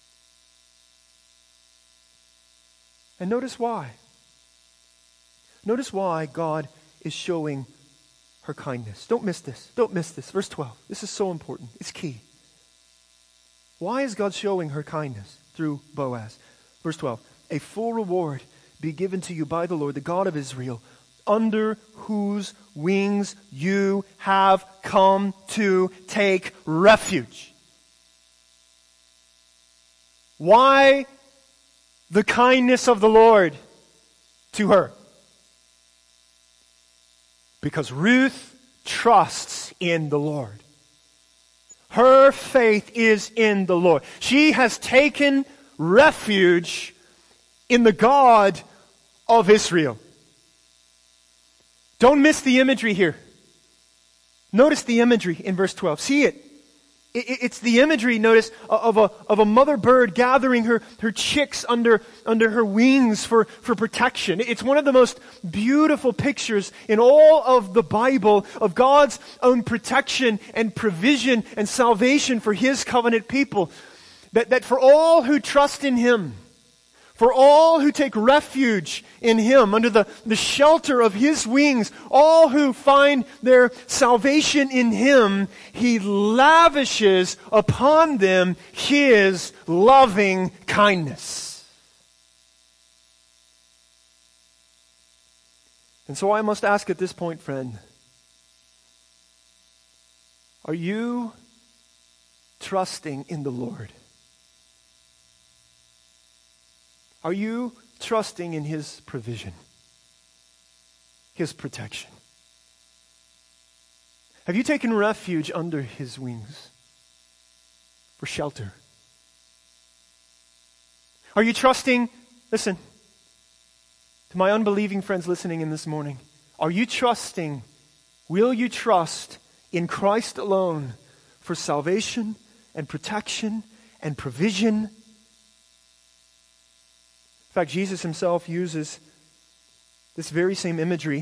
B: And notice why. Notice why God is showing her kindness. Don't miss this. Don't miss this. Verse twelve. This is so important. It's key. Why is God showing her kindness through Boaz? Verse twelve. A full reward be given to you by the Lord, the God of Israel, under whose wings you have come to take refuge. Why the kindness of the Lord to her? Because Ruth trusts in the Lord. Her faith is in the Lord. She has taken refuge in the God of Israel. Don't miss the imagery here. Notice the imagery in verse twelve. See it. It's the imagery, notice, of a, of a mother bird gathering her, her chicks under, under her wings for, for protection. It's one of the most beautiful pictures in all of the Bible of God's own protection and provision and salvation for His covenant people. That, that for all who trust in Him, for all who take refuge in Him, under the, the shelter of His wings, all who find their salvation in Him, He lavishes upon them His loving kindness. And so I must ask at this point, friend, are you trusting in the Lord? Are you trusting in His provision, His protection? Have you taken refuge under His wings for shelter? Are you trusting, listen, to my unbelieving friends listening in this morning, are you trusting, will you trust in Christ alone for salvation and protection and provision? In fact, Jesus Himself uses this very same imagery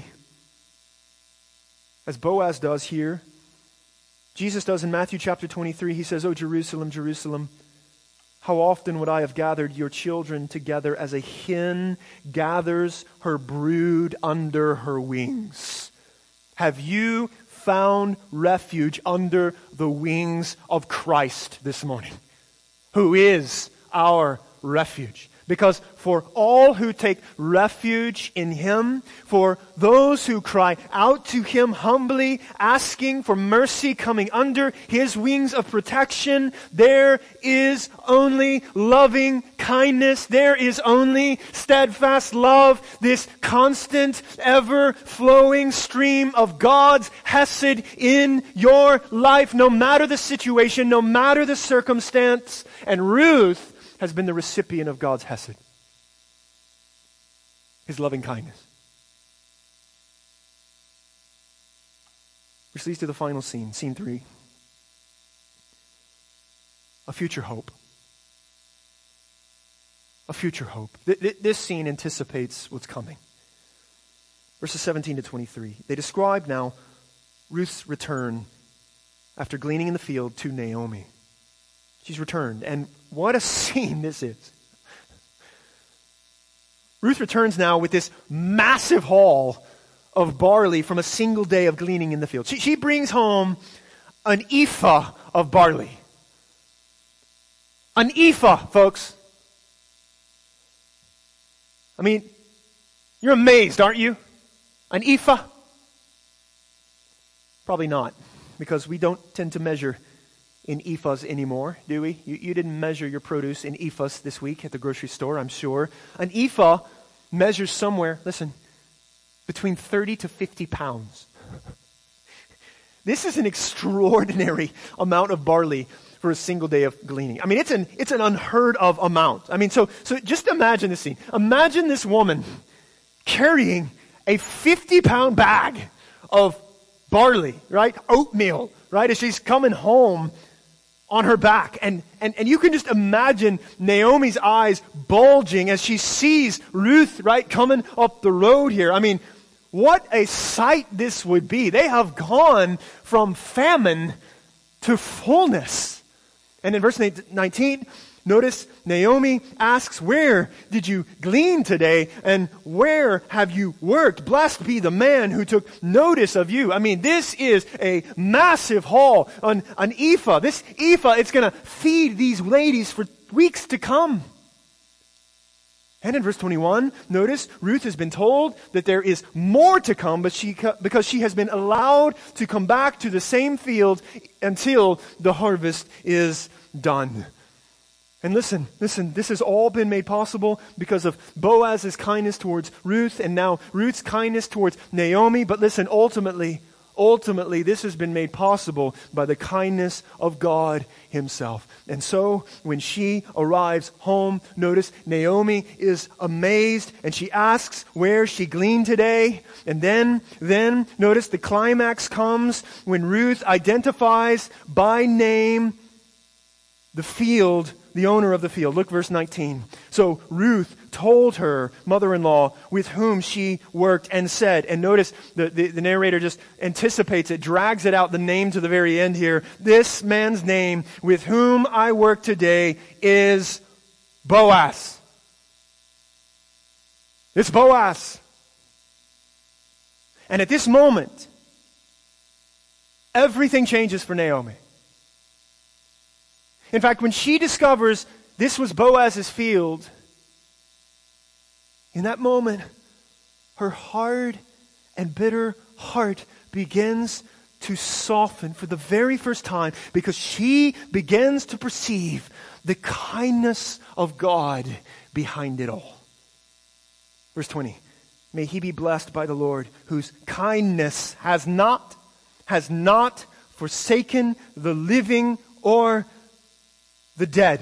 B: as Boaz does here. Jesus does in Matthew chapter twenty-three. He says, "O Jerusalem, Jerusalem, how often would I have gathered your children together as a hen gathers her brood under her wings? Have you found refuge under the wings of Christ this morning, who is our refuge?" Because for all who take refuge in Him, for those who cry out to Him humbly, asking for mercy, coming under His wings of protection, there is only loving kindness. There is only steadfast love, this constant, ever-flowing stream of God's hesed in your life, no matter the situation, no matter the circumstance. And Ruth has been the recipient of God's hesed, His loving kindness. Which leads to the final scene, scene three. A future hope. A future hope. Th- th- this scene anticipates what's coming. Verses seventeen to twenty-three. They describe now Ruth's return after gleaning in the field to Naomi. She's returned, and what a scene this is. Ruth returns now with this massive haul of barley from a single day of gleaning in the field. She, she brings home an ephah of barley. An ephah, folks. I mean, you're amazed, aren't you? An ephah? Probably not, because we don't tend to measure in ephahs anymore, do we? You, you didn't measure your produce in ephahs this week at the grocery store, I'm sure. An ephah measures somewhere, listen, between thirty to fifty pounds. This is an extraordinary amount of barley for a single day of gleaning. I mean, it's an it's an unheard of amount. I mean, so so just imagine this scene. Imagine this woman carrying a fifty pound bag of barley, right? Oatmeal, right? As she's coming home on her back. And, and, and you can just imagine Naomi's eyes bulging as she sees Ruth, right, coming up the road here. I mean, what a sight this would be. They have gone from famine to fullness. And in verse nineteen, notice Naomi asks, "Where did you glean today? And where have you worked? Blessed be the man who took notice of you." I mean, this is a massive haul, an, an ephah. This ephah, it's going to feed these ladies for weeks to come. And in verse twenty-one, notice Ruth has been told that there is more to come, but she because she has been allowed to come back to the same field until the harvest is done. And listen, listen, this has all been made possible because of Boaz's kindness towards Ruth and now Ruth's kindness towards Naomi. But listen, ultimately, Ultimately, this has been made possible by the kindness of God himself. And so, when she arrives home, notice Naomi is amazed and she asks where she gleaned today. And then, then, notice the climax comes when Ruth identifies by name the field, the owner of the field. Look, verse nineteen. So Ruth told her mother-in-law with whom she worked and said, and notice the, the, the narrator just anticipates it, drags it out, the name to the very end here. This man's name with whom I work today is Boaz. It's Boaz. And at this moment, everything changes for Naomi. In fact, when she discovers this was Boaz's field, in that moment, her hard and bitter heart begins to soften for the very first time because she begins to perceive the kindness of God behind it all. Verse twenty, may he be blessed by the Lord, whose kindness has not, has not forsaken the living or the dead.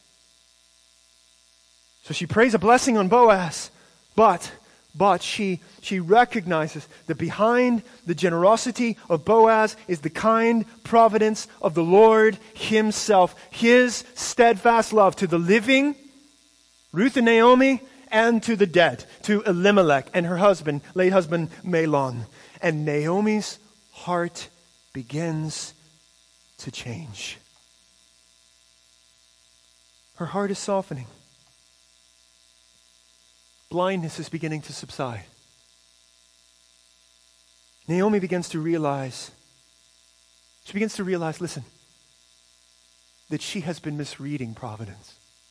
B: So she prays a blessing on Boaz, but, but she, she recognizes that behind the generosity of Boaz is the kind providence of the Lord himself. His steadfast love to the living, Ruth and Naomi, and to the dead, to Elimelech and her husband, late husband Mahlon. And Naomi's heart begins to change. Her heart is softening. Blindness is beginning to subside. Naomi begins to realize, she begins to realize, listen, that she has been misreading providence.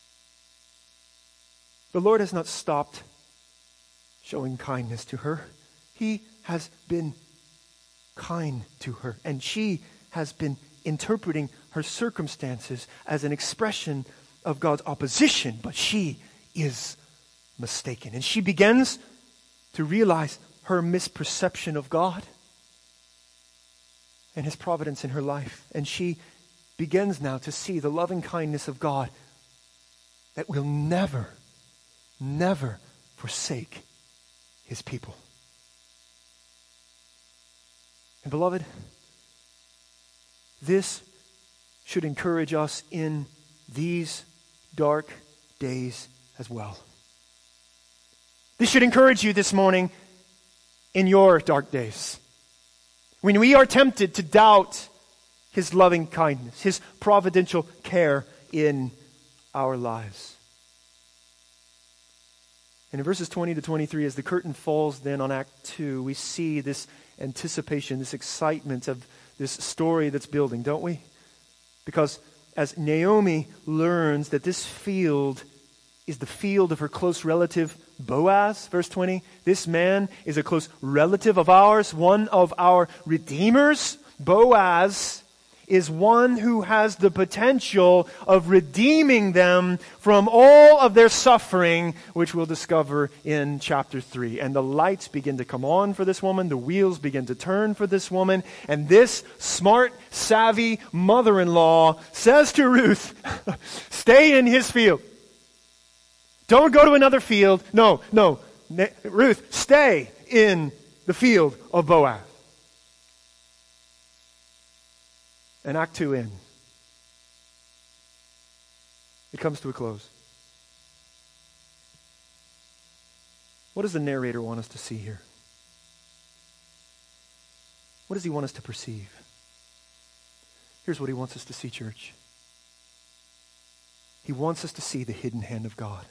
B: The Lord has not stopped showing kindness to her. He has been kind to her, and she has been interpreting her circumstances as an expression of God's opposition, but she is mistaken. And she begins to realize her misperception of God and his providence in her life. And she begins now to see the loving kindness of God that will never, never forsake his people. And beloved, this should encourage us in these dark days as well. This should encourage you this morning in your dark days. When we are tempted to doubt his loving kindness, his providential care in our lives. And in verses twenty to twenty-three, as the curtain falls then on Act two, we see this anticipation, this excitement of this story that's building, don't we? Because as Naomi learns that this field is the field of her close relative Boaz, verse twenty, this man is a close relative of ours, one of our redeemers. Boaz is one who has the potential of redeeming them from all of their suffering, which we'll discover in chapter three. And the lights begin to come on for this woman. The wheels begin to turn for this woman. And this smart, savvy mother-in-law says to Ruth, stay in his field. Don't go to another field. No, no. Ruth, stay in the field of Boaz. And Act two ends. It comes to a close. What does the narrator want us to see here? What does he want us to perceive? Here's what he wants us to see, church. He wants us to see the hidden hand of God.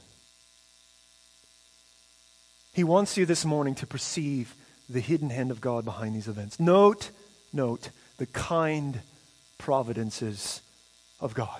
B: He wants you this morning to perceive the hidden hand of God behind these events. Note, note, the kind providences of God.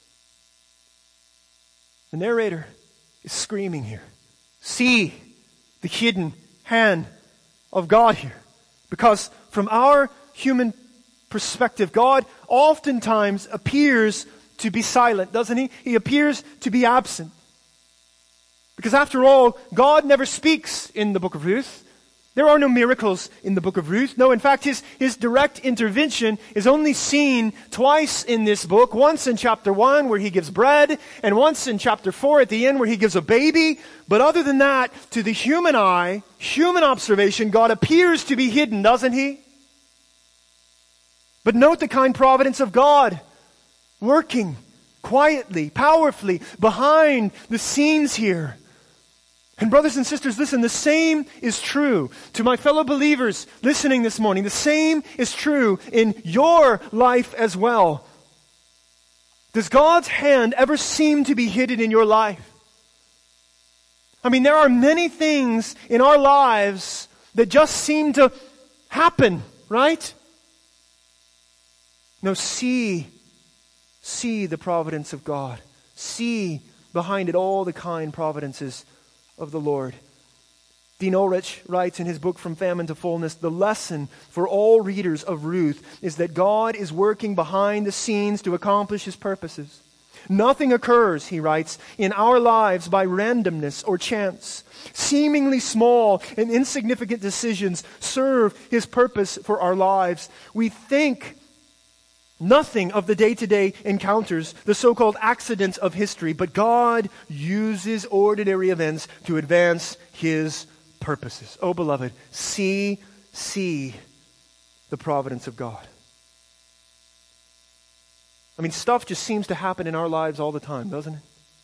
B: The narrator is screaming here. See the hidden hand of God here. Because from our human perspective, God oftentimes appears to be silent, doesn't he? He appears to be absent. Because after all, God never speaks in the book of Ruth. There are no miracles in the book of Ruth. No, in fact, his, his direct intervention is only seen twice in this book. Once in chapter one where he gives bread, and once in chapter four at the end where he gives a baby. But other than that, to the human eye, human observation, God appears to be hidden, doesn't he? But note the kind providence of God, working quietly, powerfully, behind the scenes here. And brothers and sisters, listen, the same is true to my fellow believers listening this morning. The same is true in your life as well. Does God's hand ever seem to be hidden in your life? I mean, there are many things in our lives that just seem to happen, right? No, see, see the providence of God. See behind it all the kind providences of the Lord. Dean Ulrich writes in his book From Famine to Fullness, the lesson for all readers of Ruth is that God is working behind the scenes to accomplish His purposes. Nothing occurs, he writes, in our lives by randomness or chance. Seemingly small and insignificant decisions serve His purpose for our lives. We think nothing of the day-to-day encounters, the so-called accidents of history, but God uses ordinary events to advance His purposes. Oh, beloved, see, see the providence of God. I mean, stuff just seems to happen in our lives all the time, doesn't it?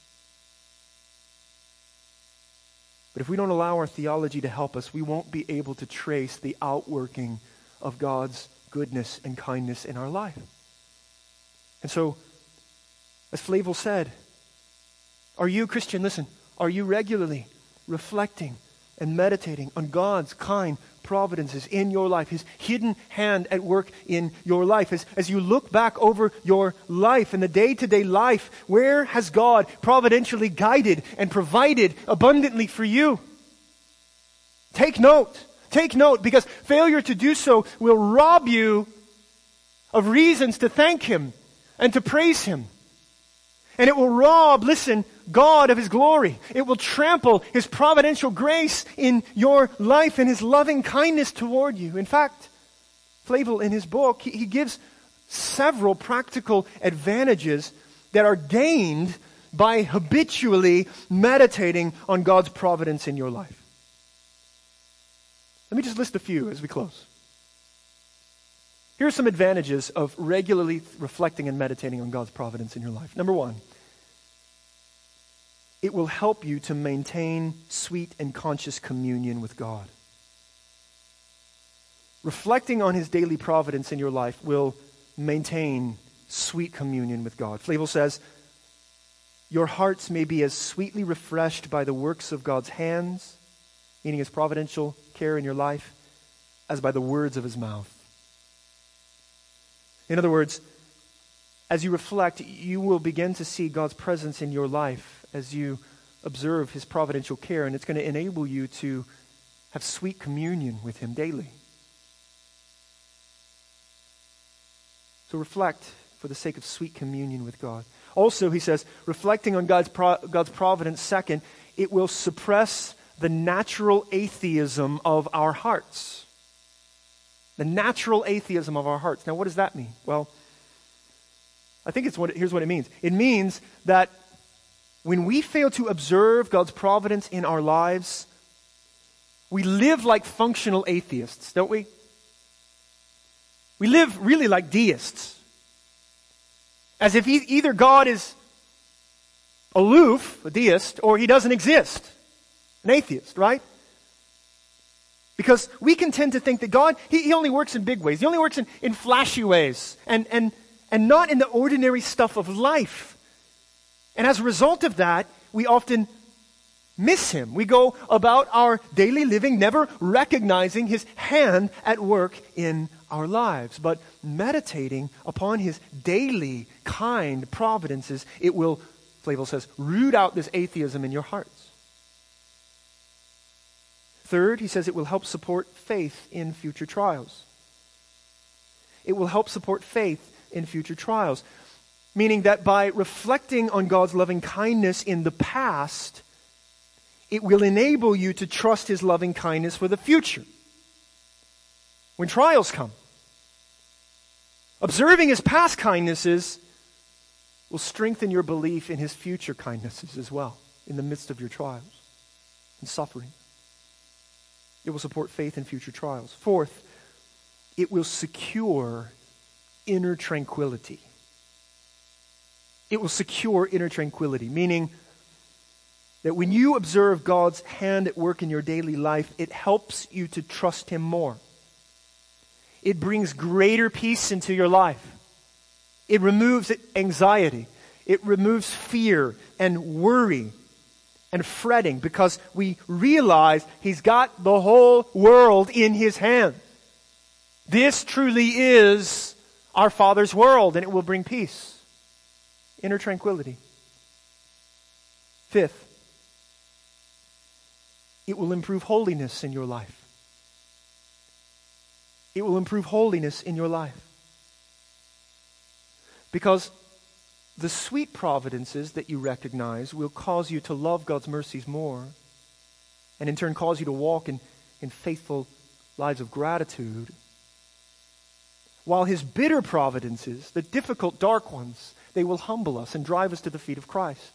B: But if we don't allow our theology to help us, we won't be able to trace the outworking of God's goodness and kindness in our life. And so, as Flavel said, are you, Christian, listen, are you regularly reflecting and meditating on God's kind providences in your life, His hidden hand at work in your life? As, as you look back over your life and the day-to-day life, where has God providentially guided and provided abundantly for you? Take note. Take note, because failure to do so will rob you of reasons to thank Him and to praise Him. And it will rob, listen, God of His glory. It will trample His providential grace in your life and His loving kindness toward you. In fact, Flavel in his book, he, he gives several practical advantages that are gained by habitually meditating on God's providence in your life. Let me just list a few as we close. Here are some advantages of regularly reflecting and meditating on God's providence in your life. Number one, it will help you to maintain sweet and conscious communion with God. Reflecting on His daily providence in your life will maintain sweet communion with God. Flavel says, your hearts may be as sweetly refreshed by the works of God's hands, meaning His providential care in your life, as by the words of His mouth. In other words, as you reflect, you will begin to see God's presence in your life as you observe His providential care, and it's going to enable you to have sweet communion with Him daily. So reflect for the sake of sweet communion with God. Also, he says, reflecting on God's pro- God's providence, second, it will suppress the natural atheism of our hearts. The natural atheism of our hearts. Now, what does that mean? Well, I think it's what, here's what it means. It means that when we fail to observe God's providence in our lives, we live like functional atheists, don't we? We live really like deists. As if e- either God is aloof, a deist, or He doesn't exist, an atheist, right? Because we can tend to think that God, He, he only works in big ways. He only works in, in flashy ways and, and, and not in the ordinary stuff of life. And as a result of that, we often miss Him. We go about our daily living never recognizing His hand at work in our lives. But meditating upon His daily kind providences, it will, Flavel says, root out this atheism in your hearts. Third, he says it will help support faith in future trials. It will help support faith in future trials. Meaning that by reflecting on God's loving kindness in the past, it will enable you to trust His loving kindness for the future. when trials come. Observing his past kindnesses will strengthen your belief in his future kindnesses as well in the midst of your trials and suffering. It will support faith in future trials. Fourth, it will secure inner tranquility. It will secure inner tranquility, meaning that when you observe God's hand at work in your daily life, it helps you to trust him more. It brings greater peace into your life. It removes anxiety. It removes fear and worry and fretting because we realize he's got the whole world in his hand. This truly is our Father's world, and it will bring peace, inner tranquility. Fifth, it will improve holiness in your life. It will improve holiness in your life. Because the sweet providences that you recognize will cause you to love God's mercies more, and in turn cause you to walk in, in faithful lives of gratitude. While his bitter providences, the difficult, dark ones, they will humble us and drive us to the feet of Christ.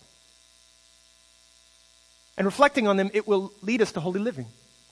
B: And reflecting on them, it will lead us to holy living.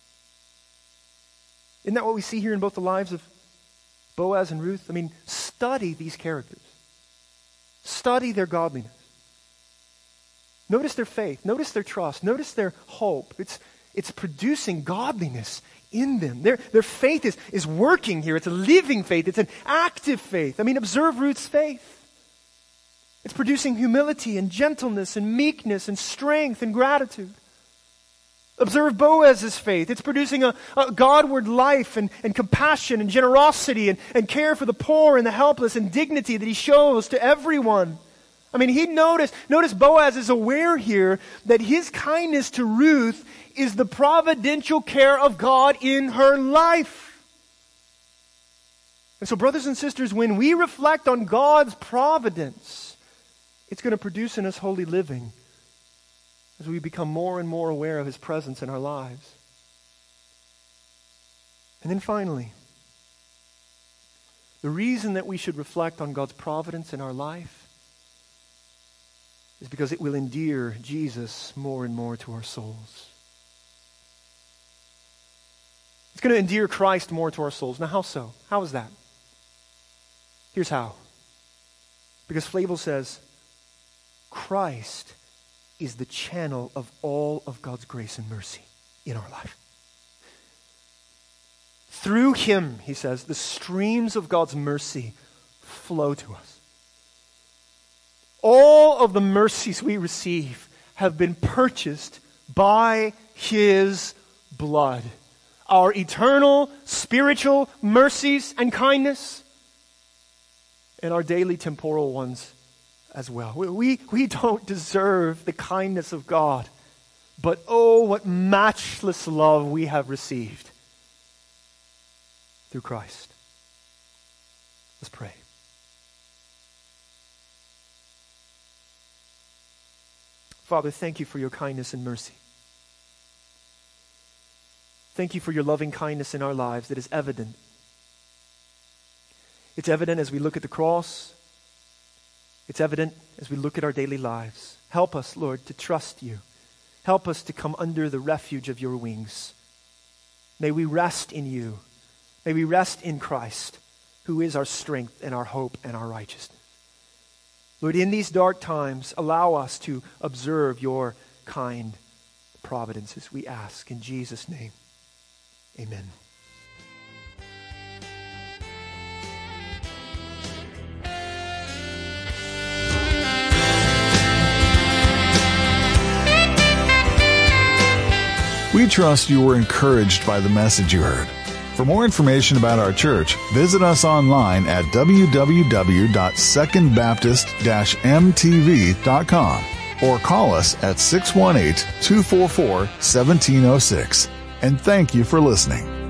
B: Isn't that what we see here in both the lives of Boaz and Ruth? I mean, study these characters. Study their godliness. Notice their faith. Notice their trust. Notice their hope. It's, it's producing godliness in them. Their, their faith is, is working here. It's a living faith. It's an active faith. I mean, observe Ruth's faith. It's producing humility and gentleness and meekness and strength and gratitude. Observe Boaz's faith. It's producing a, a Godward life and, and compassion and generosity and, and care for the poor and the helpless and dignity that he shows to everyone. I mean, he noticed, notice Boaz is aware here that his kindness to Ruth is the providential care of God in her life. And so, brothers and sisters, when we reflect on God's providence, it's going to produce in us holy living as we become more and more aware of his presence in our lives. And then finally, the reason that we should reflect on God's providence in our life is because it will endear Jesus more and more to our souls. It's going to endear Christ more to our souls. Now, how so? How is that? Here's how. Because Flavel says, Christ is the channel of all of God's grace and mercy in our life. Through him, he says, the streams of God's mercy flow to us. All of the mercies we receive have been purchased by his blood. Our eternal, spiritual mercies and kindness, and our daily temporal ones as well. We, we don't deserve the kindness of God, but oh, what matchless love we have received through Christ. Let's pray. Father, thank you for your kindness and mercy. Thank you for your loving kindness in our lives that is evident. It's evident as we look at the cross. It's evident as we look at our daily lives. Help us, Lord, to trust you. Help us to come under the refuge of your wings. May we rest in you. May we rest in Christ, who is our strength and our hope and our righteousness. Lord, in these dark times, allow us to observe your kind providences, we ask in Jesus' name. Amen.
A: We trust you were encouraged by the message you heard. For more information about our church, visit us online at w w w dot second baptist dash m t v dot com or call us at six one eight, two four four, one seven zero six. And thank you for listening.